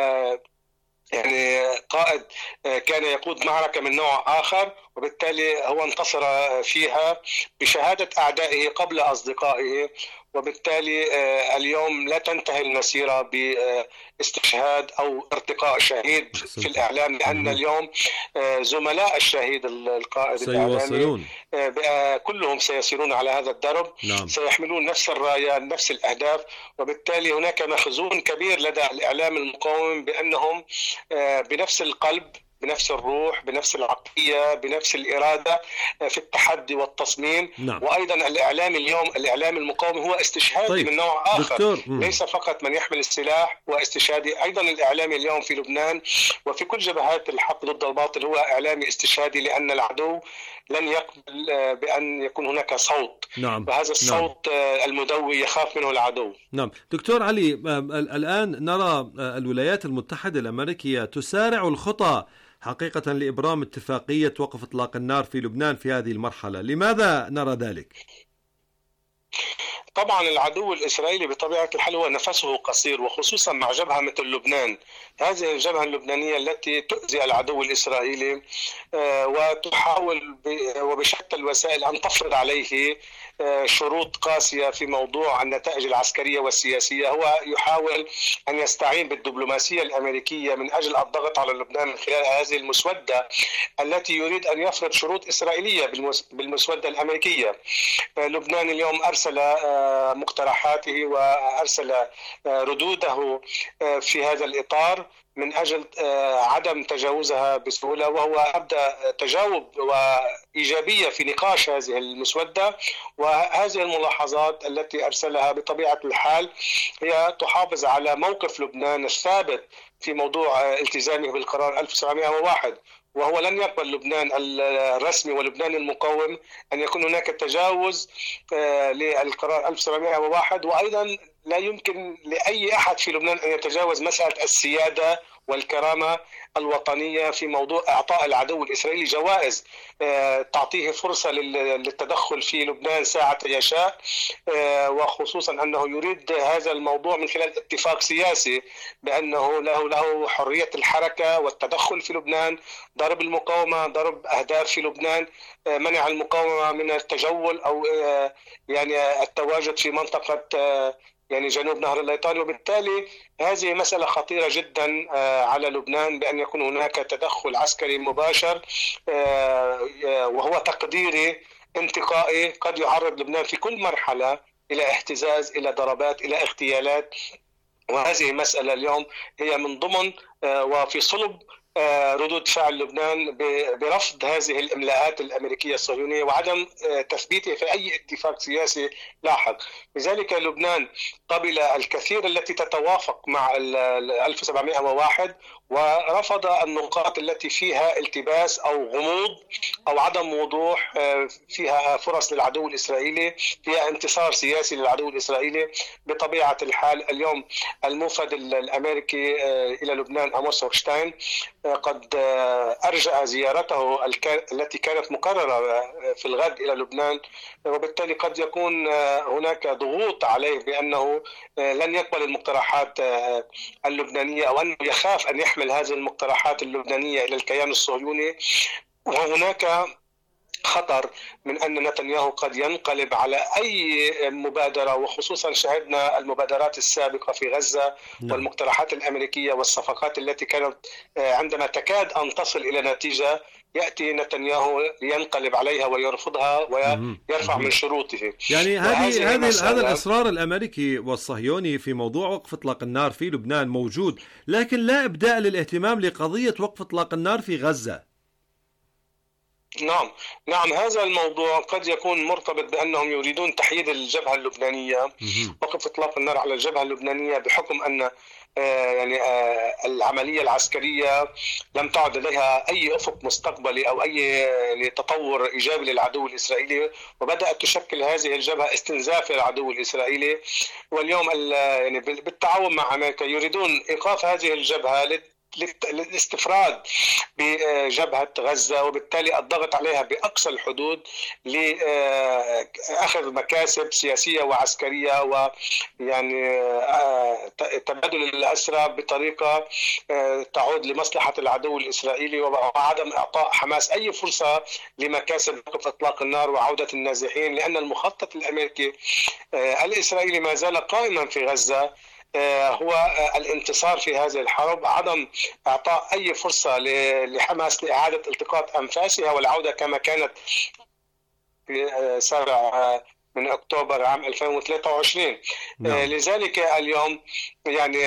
Speaker 13: يعني قائد كان يقود معركة من نوع آخر، وبالتالي هو انتصر فيها بشهادة أعدائه قبل أصدقائه. وبالتالي اليوم لا تنتهي المسيرة باستشهاد أو ارتقاء شهيد في الإعلام، لأن اليوم زملاء الشهيد القائد الإعلامي كلهم سيسيرون على هذا الدرب. نعم. سيحملون نفس الراية، نفس الأهداف. وبالتالي هناك مخزون كبير لدى الإعلام المقاوم بأنهم بنفس القلب، بنفس الروح، بنفس العقلية، بنفس الإرادة في التحدي والتصميم. نعم. وأيضا الإعلام اليوم، الإعلام المقاوم هو استشهادي طيب. من نوع آخر. دكتور. ليس فقط من يحمل السلاح واستشهادي، أيضا الإعلامي اليوم في لبنان وفي كل جبهات الحق ضد الباطل هو إعلامي استشهادي، لأن العدو لن يقبل بأن يكون هناك صوت. نعم. وهذا الصوت نعم. المدوي يخاف منه العدو.
Speaker 9: نعم. دكتور علي، الآن نرى الولايات المتحدة الأمريكية تسارع الخطى حقيقة لإبرام اتفاقية وقف إطلاق النار في لبنان في هذه المرحلة، لماذا نرى ذلك؟
Speaker 13: طبعا العدو الإسرائيلي بطبيعة الحال هو نفسه قصير، وخصوصا مع جبهة مثل لبنان. هذه الجبهة اللبنانية التي تؤذي العدو الإسرائيلي وتحاول وبشتى الوسائل أن تفرض عليه شروط قاسية في موضوع النتائج العسكرية والسياسية. هو يحاول أن يستعين بالدبلوماسية الأمريكية من أجل الضغط على لبنان من خلال هذه المسودة التي يريد أن يفرض شروط إسرائيلية بالمسودة الأمريكية. لبنان اليوم أرسل مقترحاته وأرسل ردوده في هذا الإطار من أجل عدم تجاوزها بسهولة، وهو أبدأ تجاوب وإيجابية في نقاش هذه المسودة. وهذه الملاحظات التي أرسلها بطبيعة الحال هي تحافظ على موقف لبنان الثابت في موضوع التزامه بالقرار ألف وسبعمائة وواحد، وهو لن يقبل لبنان الرسمي ولبنان المقاوم أن يكون هناك تجاوز للقرار ألف وسبعمائة وواحد. وأيضا لا يمكن لأي أحد في لبنان أن يتجاوز مسألة السيادة والكرامة الوطنية في موضوع إعطاء العدو الإسرائيلي جوائز تعطيه فرصة للتدخل في لبنان ساعة يشاء، وخصوصا أنه يريد هذا الموضوع من خلال اتفاق سياسي بأنه له له حرية الحركة والتدخل في لبنان، ضرب المقاومة، ضرب أهداف في لبنان، منع المقاومة من التجول أو يعني التواجد في منطقة يعني جنوب نهر الليطاني. وبالتالي هذه مسألة خطيرة جدا على لبنان بأن يكون هناك تدخل عسكري مباشر وهو تقديري انتقائي قد يعرض لبنان في كل مرحلة إلى اهتزاز، إلى ضربات، إلى اغتيالات. وهذه مسألة اليوم هي من ضمن وفي صلب ردود فعل لبنان برفض هذه الإملاءات الأمريكية الصهيونية وعدم تثبيتها في أي اتفاق سياسي لاحق. لذلك لبنان قبل الكثير التي تتوافق مع ألف وسبعمائة وواحد ورفض النقاط التي فيها التباس أو غموض أو عدم وضوح، فيها فرص للعدو الإسرائيلي، فيها انتصار سياسي للعدو الإسرائيلي. بطبيعة الحال اليوم الموفد الأمريكي إلى لبنان أموس هوكشتاين قد أرجع زيارته التي كانت مقررة في الغد إلى لبنان، وبالتالي قد يكون هناك ضغوط عليه بأنه لن يقبل المقترحات اللبنانية أو أنه يخاف أن يحمل هذه المقترحات اللبنانية إلى الكيان الصهيوني. وهناك خطر من أن نتنياهو قد ينقلب على أي مبادرة، وخصوصا شهدنا المبادرات السابقة في غزة والمقترحات الأمريكية والصفقات التي كانت عندما تكاد أن تصل إلى نتيجة يأتي نتنياهو ينقلب عليها ويرفضها ويرفع من شروطه.
Speaker 9: يعني هذه هذا الإصرار الأمريكي والصهيوني في موضوع وقف إطلاق النار في لبنان موجود، لكن لا إبداء للاهتمام لقضية وقف إطلاق النار في غزة.
Speaker 13: نعم نعم هذا الموضوع قد يكون مرتبط بأنهم يريدون تحييد الجبهة اللبنانية، وقف إطلاق النار على الجبهة اللبنانية، بحكم أن آه يعني آه العملية العسكرية لم تعد لديها أي أفق مستقبلي أو أي يعني تطور إيجابي للعدو الإسرائيلي، وبدأت تشكل هذه الجبهة استنزاف للعدو الإسرائيلي. واليوم يعني بالتعاون مع أمريكا يريدون إيقاف هذه الجبهة للاستفراد بجبهة غزة، وبالتالي الضغط عليها بأقصى الحدود لأخذ مكاسب سياسية وعسكرية، ويعني تبادل الأسرى بطريقة تعود لمصلحة العدو الإسرائيلي، وعدم إعطاء حماس أي فرصة لمكاسب وقف إطلاق النار وعودة النازحين، لأن المخطط الأمريكي الإسرائيلي ما زال قائما في غزة، هو الانتصار في هذه الحرب، عدم إعطاء أي فرصة لحماس لإعادة التقاط أنفاسها والعودة كما كانت في سابع من أكتوبر عام ألفين وثلاثة وعشرين. نعم. لذلك اليوم يعني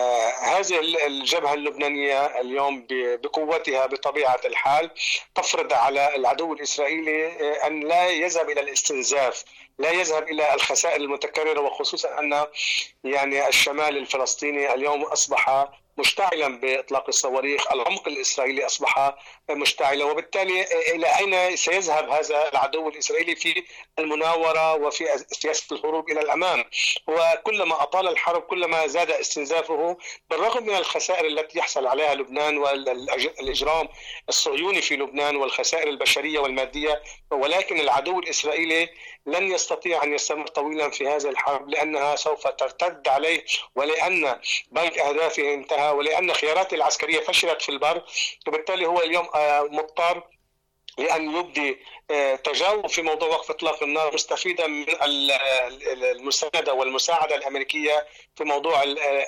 Speaker 13: هذه الجبهة اللبنانية اليوم بقوتها بطبيعة الحال تفرض على العدو الإسرائيلي أن لا يذهب إلى الاستنزاف، لا يذهب إلى الخسائر المتكررة، وخصوصا أن يعني الشمال الفلسطيني اليوم أصبح مشتعلا بإطلاق الصواريخ، العمق الإسرائيلي أصبح مشتعلا، وبالتالي إلى أين سيذهب هذا العدو الإسرائيلي في المناورة وفي سياسة الهروب إلى الأمام؟ وكلما أطال الحرب كلما زاد استنزافه، بالرغم من الخسائر التي يحصل عليها لبنان والإجرام الصهيوني في لبنان والخسائر البشرية والمادية، ولكن العدو الإسرائيلي لن يستطيع أن يستمر طويلا في هذه الحرب، لأنها سوف ترتد عليه، ولأن بنك أهدافه انتهى، ولأن خياراته العسكرية فشلت في البر، وبالتالي هو اليوم مضطر لأن يبدي تجاوب في موضوع وقف إطلاق النار، مستفيدا من المساندة والمساعدة الأمريكية في موضوع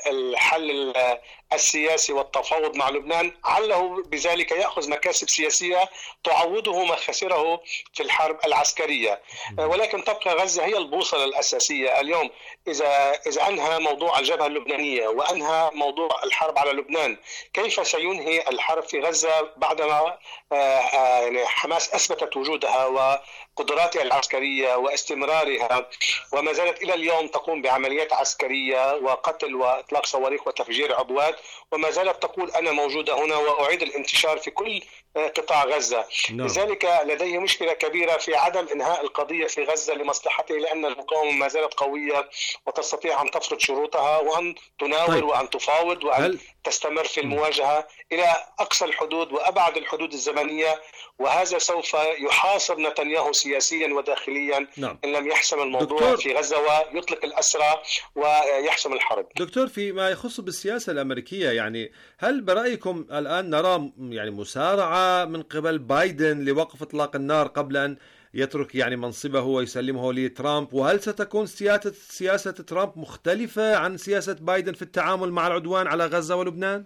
Speaker 13: الحل السياسي والتفاوض مع لبنان، عله بذلك يأخذ مكاسب سياسية تعوضه ما خسره في الحرب العسكرية. ولكن تبقى غزة هي البوصلة الأساسية اليوم. إذا إذا أنهى موضوع الجبهة اللبنانية وأنهى موضوع الحرب على لبنان، كيف سينهي الحرب في غزة بعدما يعني حماس أثبتت وجودها وقدراتها العسكرية واستمرارها، وما زالت إلى اليوم تقوم بعمليات عسكرية وقتل وإطلاق صواريخ وتفجير عبوات، وما زالت تقول أنا موجودة هنا وأعيد الانتشار في كل قطاع غزة. no. لذلك لديه مشكلة كبيرة في عدم إنهاء القضية في غزة لمصلحته، لأن المقاومة ما زالت قوية وتستطيع أن تفرض شروطها وأن تناور طيب. وأن تفاوض وأن هل... تستمر في المواجهة إلى أقصى الحدود وأبعد الحدود الزمنية، وهذا سوف يحاصر نتنياهو سياسيا وداخليا نعم. إن لم يحسم الموضوع دكتور... في غزة ويطلق الأسرى ويحسم الحرب.
Speaker 9: دكتور، فيما يخص بالسياسة الأمريكية، يعني هل برأيكم الآن نرى يعني مسارعة من قبل بايدن لوقف إطلاق النار قبل أن يترك يعني منصبه ويسلمه لترامب؟ وهل ستكون سياسة سياسة ترامب مختلفة عن سياسة بايدن في التعامل مع العدوان على غزة ولبنان؟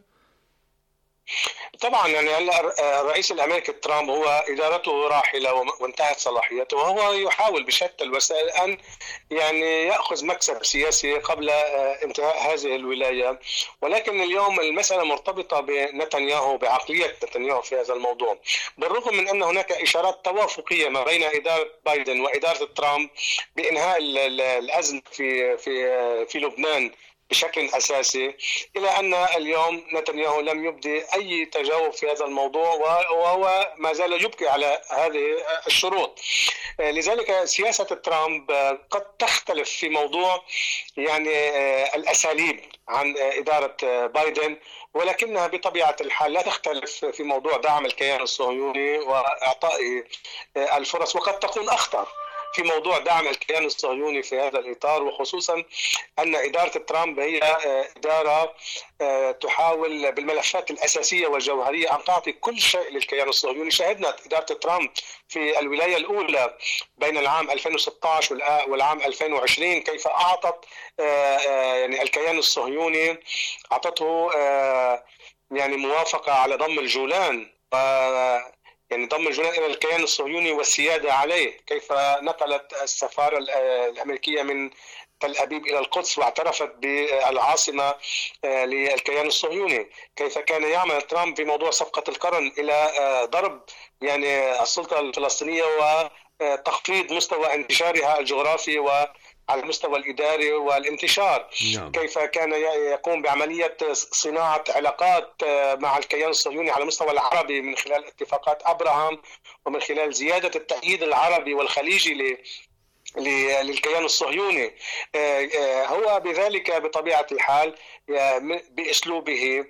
Speaker 13: طبعا يعني هلا الرئيس الامريكي ترامب هو ادارته راحله وانتهت صلاحيته، وهو يحاول بشتى الوسائل ان يعني ياخذ مكسب سياسي قبل انتهاء هذه الولايه، ولكن اليوم المساله مرتبطه بنتنياهو، بعقليه نتنياهو في هذا الموضوع، بالرغم من ان هناك اشارات توافقيه ما بين اداره بايدن واداره ترامب بانهاء الازمه في في في لبنان بشكل أساسي، إلى أن اليوم نتنياهو لم يبدي أي تجاوب في هذا الموضوع، وهو ما زال يبقي على هذه الشروط. لذلك سياسة ترامب قد تختلف في موضوع يعني الأساليب عن إدارة بايدن، ولكنها بطبيعة الحال لا تختلف في موضوع دعم الكيان الصهيوني وإعطائه الفرص، وقد تكون أخطر في موضوع دعم الكيان الصهيوني في هذا الإطار، وخصوصا أن إدارة ترامب هي إدارة تحاول بالملفات الأساسية والجوهرية أن تعطي كل شيء للكيان الصهيوني. شاهدنا إدارة ترامب في الولاية الأولى بين العام ألفين وستة عشر والعام ألفين وعشرين كيف أعطت يعني الكيان الصهيوني، أعطته يعني موافقة على ضم الجولان، يعني ضم الجولان إلى الكيان الصهيوني والسيادة عليه، كيف نقلت السفارة الأمريكية من تل أبيب إلى القدس واعترفت بالعاصمة للكيان الصهيوني، كيف كان يعمل ترامب في موضوع صفقة القرن إلى ضرب يعني السلطة الفلسطينية وتخفيض مستوى انتشارها الجغرافي و على المستوى الإداري والانتشار. نعم. كيف كان يقوم بعملية صناعة علاقات مع الكيان الصهيوني على المستوى العربي من خلال اتفاقات أبراهام ومن خلال زيادة التأييد العربي والخليجي للكيان الصهيوني. هو بذلك بطبيعة الحال بأسلوبه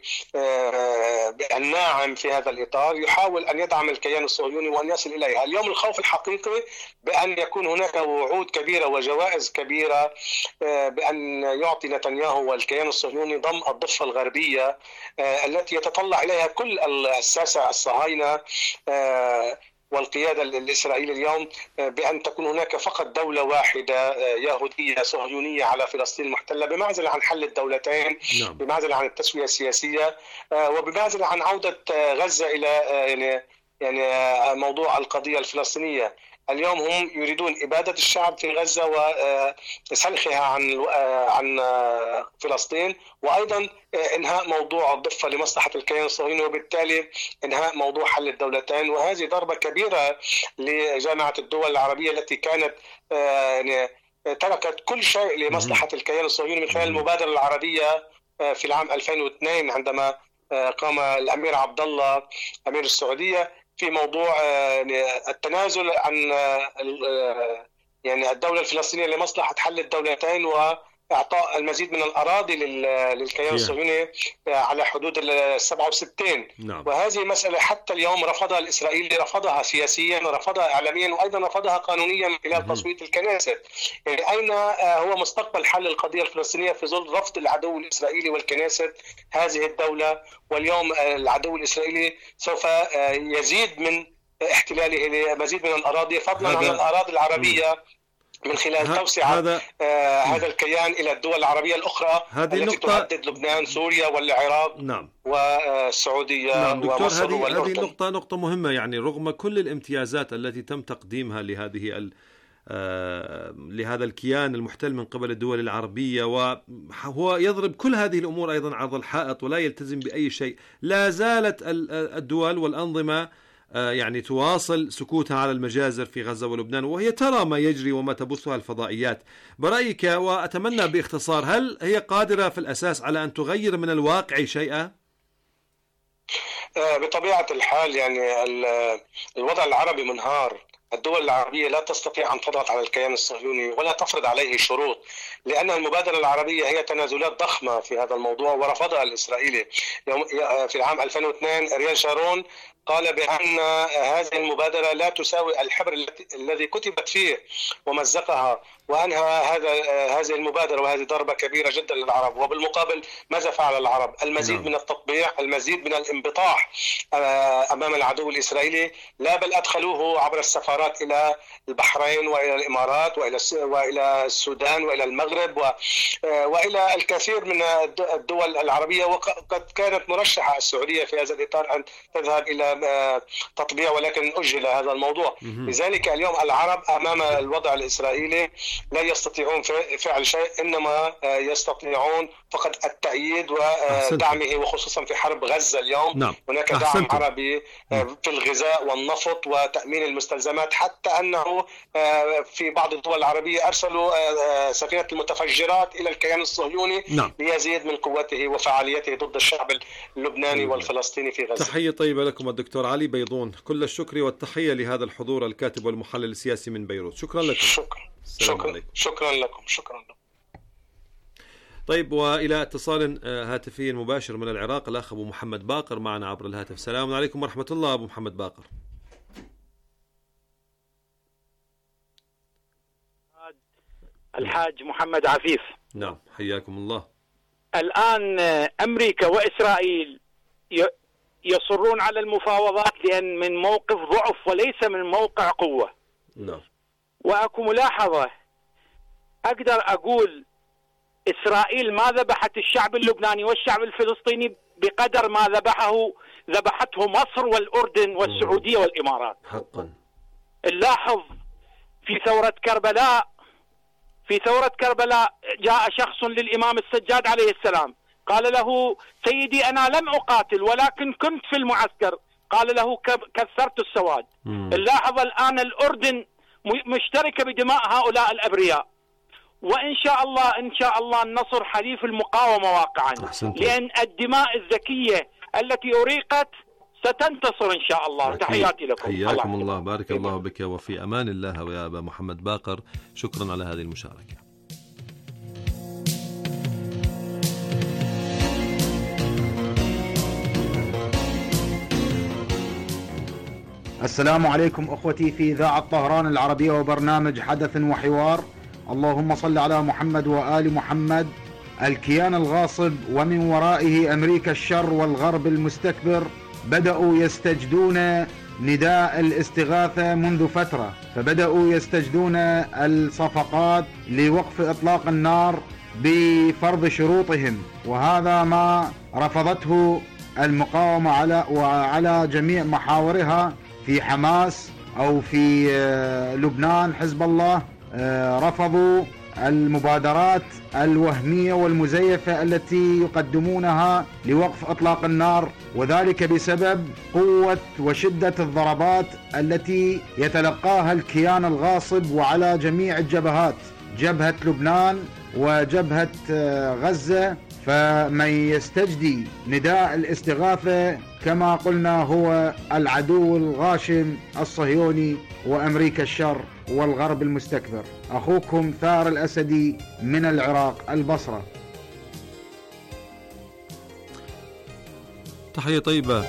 Speaker 13: الناعم في هذا الإطار يحاول أن يدعم الكيان الصهيوني وأن يصل إليها. اليوم الخوف الحقيقي بأن يكون هناك وعود كبيرة وجوائز كبيرة بأن يعطي نتنياهو والكيان الصهيوني ضم الضفة الغربية التي يتطلع إليها كل الساسة الصهاينة والقيادة الإسرائيلية اليوم، بأن تكون هناك فقط دولة واحدة يهودية صهيونية على فلسطين المحتلة، بمعزل عن حل الدولتين. نعم. بمعزل عن التسوية السياسية، وبمعزل عن عودة غزة إلى يعني يعني موضوع القضية الفلسطينية. اليوم هم يريدون إبادة الشعب في غزة وسلخها عن عن فلسطين، وأيضا إنهاء موضوع الضفة لمصلحة الكيان الصهيوني، وبالتالي إنهاء موضوع حل الدولتين. وهذه ضربة كبيرة لجامعة الدول العربية التي كانت يعني تركت كل شيء لمصلحة الكيان الصهيوني من خلال المبادرة العربية في العام ألفين واثنين عندما قام الأمير عبد الله أمير السعودية في موضوع التنازل عن يعني الدولة الفلسطينية لمصلحة حل الدولتين وإعطاء المزيد من الأراضي للكيان الصهيوني على حدود ال سبعة وستين. نعم. وهذه مسألة حتى اليوم رفضها الإسرائيلي، رفضها سياسيا ورفضها إعلاميا وأيضا رفضها قانونيا من خلال تصويت الكنيست. يعني أين هو مستقبل حل القضية الفلسطينية في ظل رفض العدو الإسرائيلي والكنيست هذه الدولة؟ واليوم العدو الإسرائيلي سوف يزيد من احتلاله لمزيد من الأراضي، فضلا عن الأراضي العربية من خلال توسعة هذا, آه هذا الكيان إلى الدول العربية الأخرى التي تهدد لبنان، سوريا والعراق. نعم. والسعودية.
Speaker 9: نعم دكتور، هذه هذه النقطة نقطة مهمة. يعني رغم كل الامتيازات التي تم تقديمها لهذه آه لهذا الكيان المحتل من قبل الدول العربية، وهو يضرب كل هذه الأمور أيضا عرض الحائط ولا يلتزم بأي شيء، لا زالت الدول والأنظمة يعني تواصل سكوتها على المجازر في غزة ولبنان، وهي ترى ما يجري وما تبثها الفضائيات. برأيك وأتمنى باختصار، هل هي قادرة في الأساس على أن تغير من الواقع شيئا؟
Speaker 13: بطبيعة الحال يعني الوضع العربي منهار. الدول العربية لا تستطيع أن تضغط على الكيان الصهيوني ولا تفرض عليه شروط، لأن المبادرة العربية هي تنازلات ضخمة في هذا الموضوع ورفضها الإسرائيلي. في العام ألفين واثنين أريال شارون قال بأن هذه المبادرة لا تساوي الحبر الذي كتبت فيه ومزقها، وأنهى هذا هذه المبادرة، وهذه ضربة كبيرة جدا للعرب. وبالمقابل ماذا فعل العرب؟ المزيد من التطبيع، المزيد من الانبطاح أمام العدو الإسرائيلي. لا بل أدخلوه عبر السفارات إلى البحرين وإلى الإمارات وإلى وإلى السودان وإلى المغرب وإلى الكثير من الدول العربية، وقد كانت مرشحة السعودية في هذا الإطار أن تذهب إلى تطبيع، ولكن أجل هذا الموضوع. لذلك اليوم العرب أمام الوضع الإسرائيلي لا يستطيعون فعل شيء، إنما يستطيعون فقط التأييد ودعمه، وخصوصا في حرب غزة اليوم.
Speaker 9: نعم.
Speaker 13: هناك دعم عربي في الغذاء والنفط وتأمين المستلزمات، حتى أنه في بعض الدول العربية أرسلوا سفينة المتفجرات إلى الكيان الصهيوني
Speaker 9: نعم.
Speaker 13: ليزيد من قوته وفعاليته ضد الشعب اللبناني والفلسطيني في غزة.
Speaker 9: تحية طيبة لكم الدكتور علي بيضون، كل الشكر والتحية لهذا الحضور الكاتب والمحلل السياسي من بيروت. شكرا لكم.
Speaker 13: شكرا شكرا, شكرا لكم. شكرا لكم.
Speaker 9: طيب، وإلى اتصال هاتفي مباشر من العراق الأخ أبو محمد باقر معنا عبر الهاتف. السلام عليكم ورحمة الله أبو محمد باقر.
Speaker 14: الحاج محمد عفيف.
Speaker 9: نعم، حياكم الله.
Speaker 14: الآن أمريكا وإسرائيل يصرون على المفاوضات لأن من موقف ضعف وليس من موقع قوة.
Speaker 9: نعم.
Speaker 14: وأكو ملاحظة، أقدر أقول إسرائيل ما ذبحت الشعب اللبناني والشعب الفلسطيني بقدر ما ذبحه ذبحته مصر والأردن والسعودية والإمارات.
Speaker 9: حقا.
Speaker 14: نلاحظ في ثورة كربلاء في ثورة كربلاء جاء شخص للإمام السجاد عليه السلام قال له: سيدي أنا لم أقاتل ولكن كنت في المعسكر. قال له: كثرت السواد. نلاحظ الآن الأردن مشتركة بدماء هؤلاء الأبرياء، وإن شاء الله إن شاء الله النصر حليف المقاومة واقعا، لأن الدماء الذكية التي أريقت ستنتصر إن شاء الله. تحياتي لكم.
Speaker 9: حياكم الله. بارك الله بك وفي أمان الله. ويا أبا محمد باقر، شكرا على هذه المشاركة.
Speaker 15: السلام عليكم أخوتي في إذاعة طهران العربية وبرنامج حدث وحوار. اللهم صل على محمد وآل محمد. الكيان الغاصب ومن ورائه أمريكا الشر والغرب المستكبر بدأوا يستجدون نداء الاستغاثة منذ فترة، فبدأوا يستجدون الصفقات لوقف إطلاق النار بفرض شروطهم، وهذا ما رفضته المقاومة على وعلى جميع محاورها في حماس أو في لبنان حزب الله. رفضوا المبادرات الوهمية والمزيفة التي يقدمونها لوقف إطلاق النار، وذلك بسبب قوة وشدة الضربات التي يتلقاها الكيان الغاصب وعلى جميع الجبهات، جبهة لبنان وجبهة غزة. فمن يستجدي نداء الاستغاثة كما قلنا هو العدو الغاشم الصهيوني وأمريكا الشر والغرب المستكبر. أخوكم ثار الأسدي من العراق البصرة.
Speaker 9: تحية طيبة.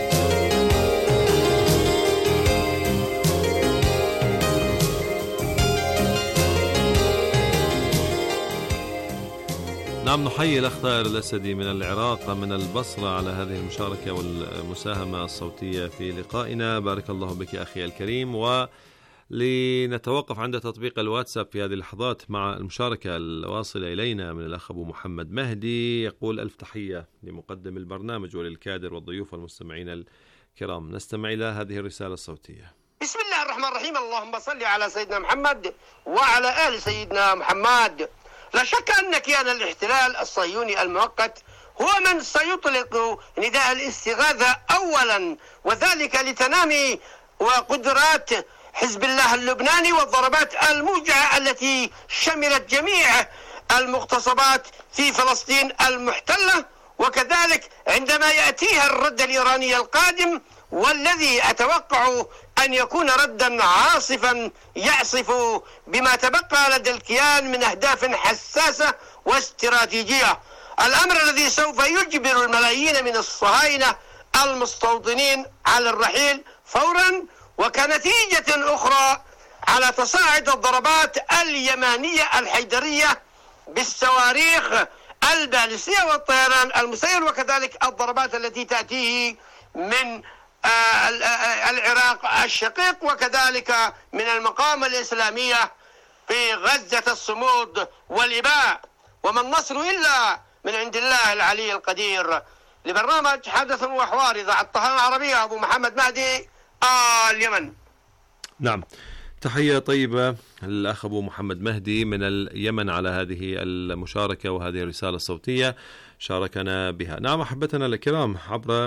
Speaker 9: نعم، نحيي الأخ ثائر الأسدي من العراق من البصرة على هذه المشاركة والمساهمة الصوتية في لقائنا. بارك الله بك أخي الكريم. ولنتوقف عند تطبيق الواتساب في هذه اللحظات مع المشاركة الواصلة إلينا من الأخ أبو محمد مهدي، يقول: ألف تحية لمقدم البرنامج وللكادر والضيوف والمستمعين الكرام. نستمع إلى هذه الرسالة الصوتية.
Speaker 16: بسم الله الرحمن الرحيم. اللهم صل على سيدنا محمد وعلى آل سيدنا محمد. لا شك أن كيان الاحتلال الصهيوني المؤقت هو من سيطلق نداء الاستغاثة أولا، وذلك لتنامي وقدرات حزب الله اللبناني والضربات الموجعة التي شملت جميع المغتصبات في فلسطين المحتلة، وكذلك عندما يأتيها الرد الإيراني القادم، والذي أتوقع أن يكون ردا عاصفا يعصف بما تبقى لدى الكيان من أهداف حساسة واستراتيجية. الأمر الذي سوف يجبر الملايين من الصهاينة المستوطنين على الرحيل فورا، وكنتيجة أخرى على تصاعد الضربات اليمانية الحيدرية بالصواريخ البالستية والطيران المسير، وكذلك الضربات التي تأتيه من العراق الشقيق، وكذلك من المقاومة الإسلامية في غزة الصمود والإباء. وما النصر إلا من عند الله العلي القدير. لبرنامج حدث وحوار إذاعة طهران العربية، أبو محمد مهدي، آه اليمن.
Speaker 9: نعم، تحية طيبة للأخ أبو محمد مهدي من اليمن على هذه المشاركة وهذه الرسالة الصوتية شاركنا بها. نعم أحبتنا الكرام، عبر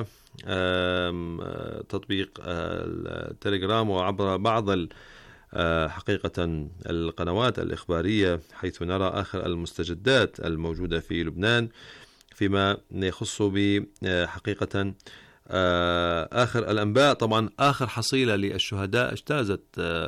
Speaker 9: تطبيق التليجرام وعبر بعض حقيقة القنوات الإخبارية، حيث نرى آخر المستجدات الموجودة في لبنان فيما يخص بحقيقة آخر الأنباء. طبعا آخر حصيلة للشهداء اجتازت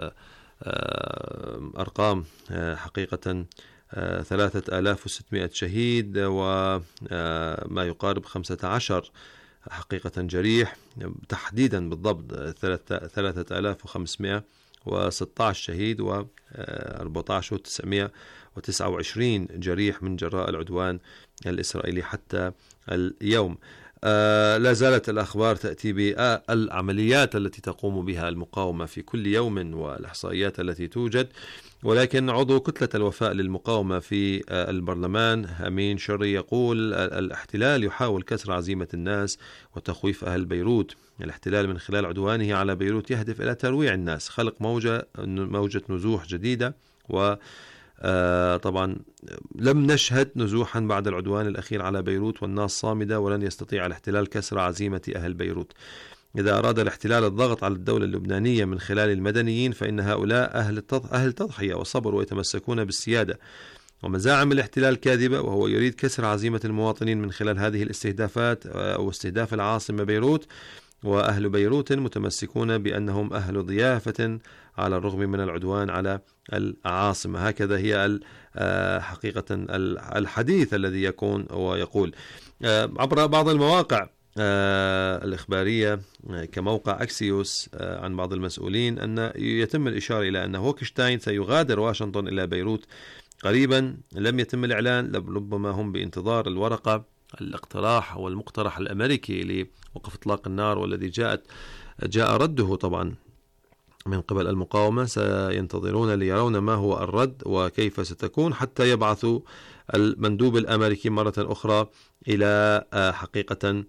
Speaker 9: أرقام حقيقة ثلاثة آلاف وستمائة شهيد وما يقارب خمسة عشر حقيقة جريح، تحديدا بالضبط ثلاثة آلاف وخمسمائة وستة عشر شهيد و أربعة عشر وتسعمائة وتسعة وعشرين جريح من جراء العدوان الإسرائيلي حتى اليوم. آه لا زالت الأخبار تأتي بالعمليات التي تقوم بها المقاومة في كل يوم والإحصائيات التي توجد، ولكن عضو كتلة الوفاء للمقاومة في آه البرلمان أمين شري يقول الاحتلال يحاول كسر عزيمة الناس وتخويف أهل بيروت. الاحتلال من خلال عدوانه على بيروت يهدف إلى ترويع الناس، خلق موجة موجة نزوح جديدة، و آه طبعا لم نشهد نزوحا بعد العدوان الأخير على بيروت والناس صامدة، ولن يستطيع الاحتلال كسر عزيمة أهل بيروت. إذا أراد الاحتلال الضغط على الدولة اللبنانية من خلال المدنيين فإن هؤلاء أهل أهل تضحية وصبر ويتمسكون بالسيادة، ومزاعم الاحتلال كاذبة، وهو يريد كسر عزيمة المواطنين من خلال هذه الاستهدافات أو استهداف العاصمة بيروت. وأهل بيروت متمسكون بأنهم أهل ضيافة على الرغم من العدوان على العاصمة. هكذا هي حقيقة الحديث الذي يكون ويقول عبر بعض المواقع الإخبارية كموقع أكسيوس عن بعض المسؤولين أن يتم الإشارة إلى أن هوكشتاين سيغادر واشنطن إلى بيروت قريبا. لم يتم الإعلان، ربما هم بانتظار الورقة الاقتراح والمقترح الأمريكي لوقف إطلاق النار، والذي جاءت جاء رده طبعا من قبل المقاومة. سينتظرون ليرون ما هو الرد وكيف ستكون حتى يبعثوا المندوب الأمريكي مرة أخرى إلى حقيقة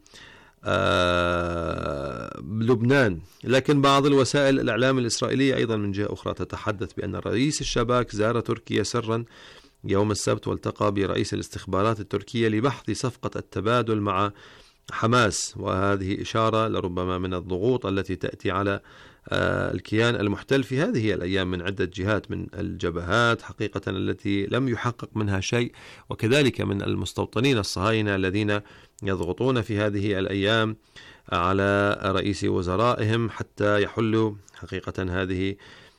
Speaker 9: لبنان. لكن بعض الوسائل الإعلام الإسرائيلية أيضا من جهة أخرى تتحدث بأن رئيس الشباك زار تركيا سرا يوم السبت والتقى برئيس الاستخبارات التركية لبحث صفقة التبادل مع حماس، وهذه إشارة لربما من الضغوط التي تأتي على الكيان المحتل في هذه الأيام من عدة جهات، من الجبهات حقيقة التي لم يحقق منها شيء، وكذلك من المستوطنين الصهاينة الذين يضغطون في هذه الأيام على رئيس وزرائهم حتى يحلوا حقيقة هذه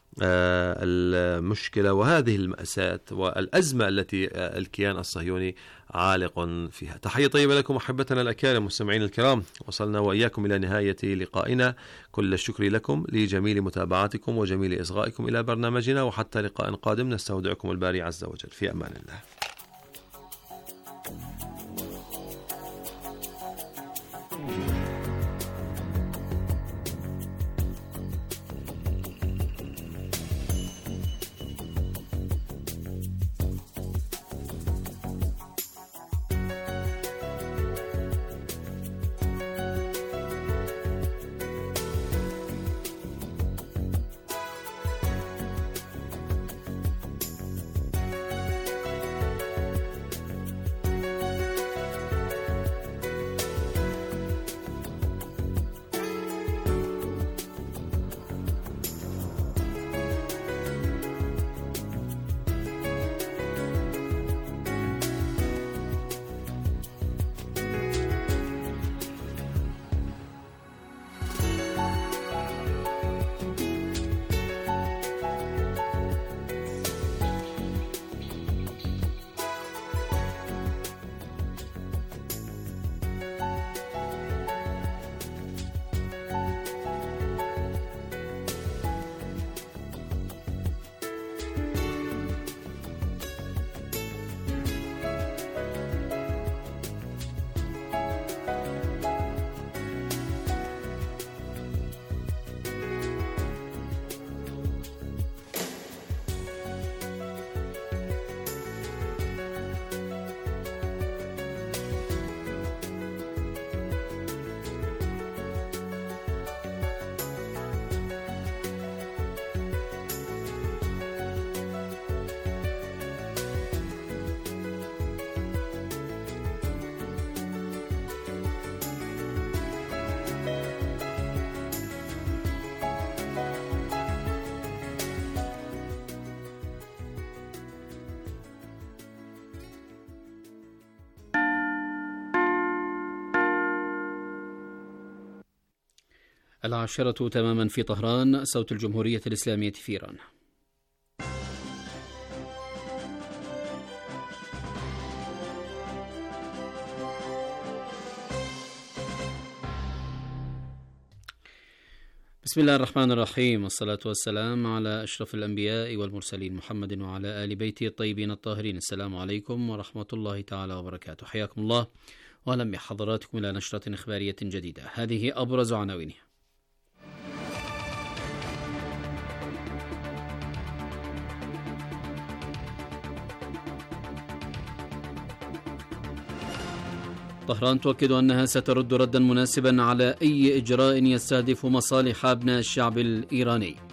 Speaker 9: المشكلة وهذه المأساة والأزمة التي الكيان الصهيوني عالق فيها. تحية طيبة لكم أحبتنا الأكارم مستمعين الكرام، وصلنا وإياكم إلى نهاية لقائنا. كل الشكر لكم لجميل متابعتكم وجميل إصغائكم إلى برنامجنا، وحتى لقاء قادم نستودعكم الباري عز وجل في أمان الله.
Speaker 1: العاشرة تماما في طهران، صوت الجمهورية الإسلامية في إيران. بسم الله الرحمن الرحيم، والصلاة والسلام على أشرف الأنبياء والمرسلين محمد وعلى آل بيته الطيبين الطاهرين. السلام عليكم ورحمة الله تعالى وبركاته. حياكم الله وأهلا بحضراتكم إلى نشرة إخبارية جديدة. هذه أبرز عناوينها. طهران تؤكد أنها سترد ردا مناسبا على أي إجراء يستهدف مصالح أبناء الشعب الإيراني.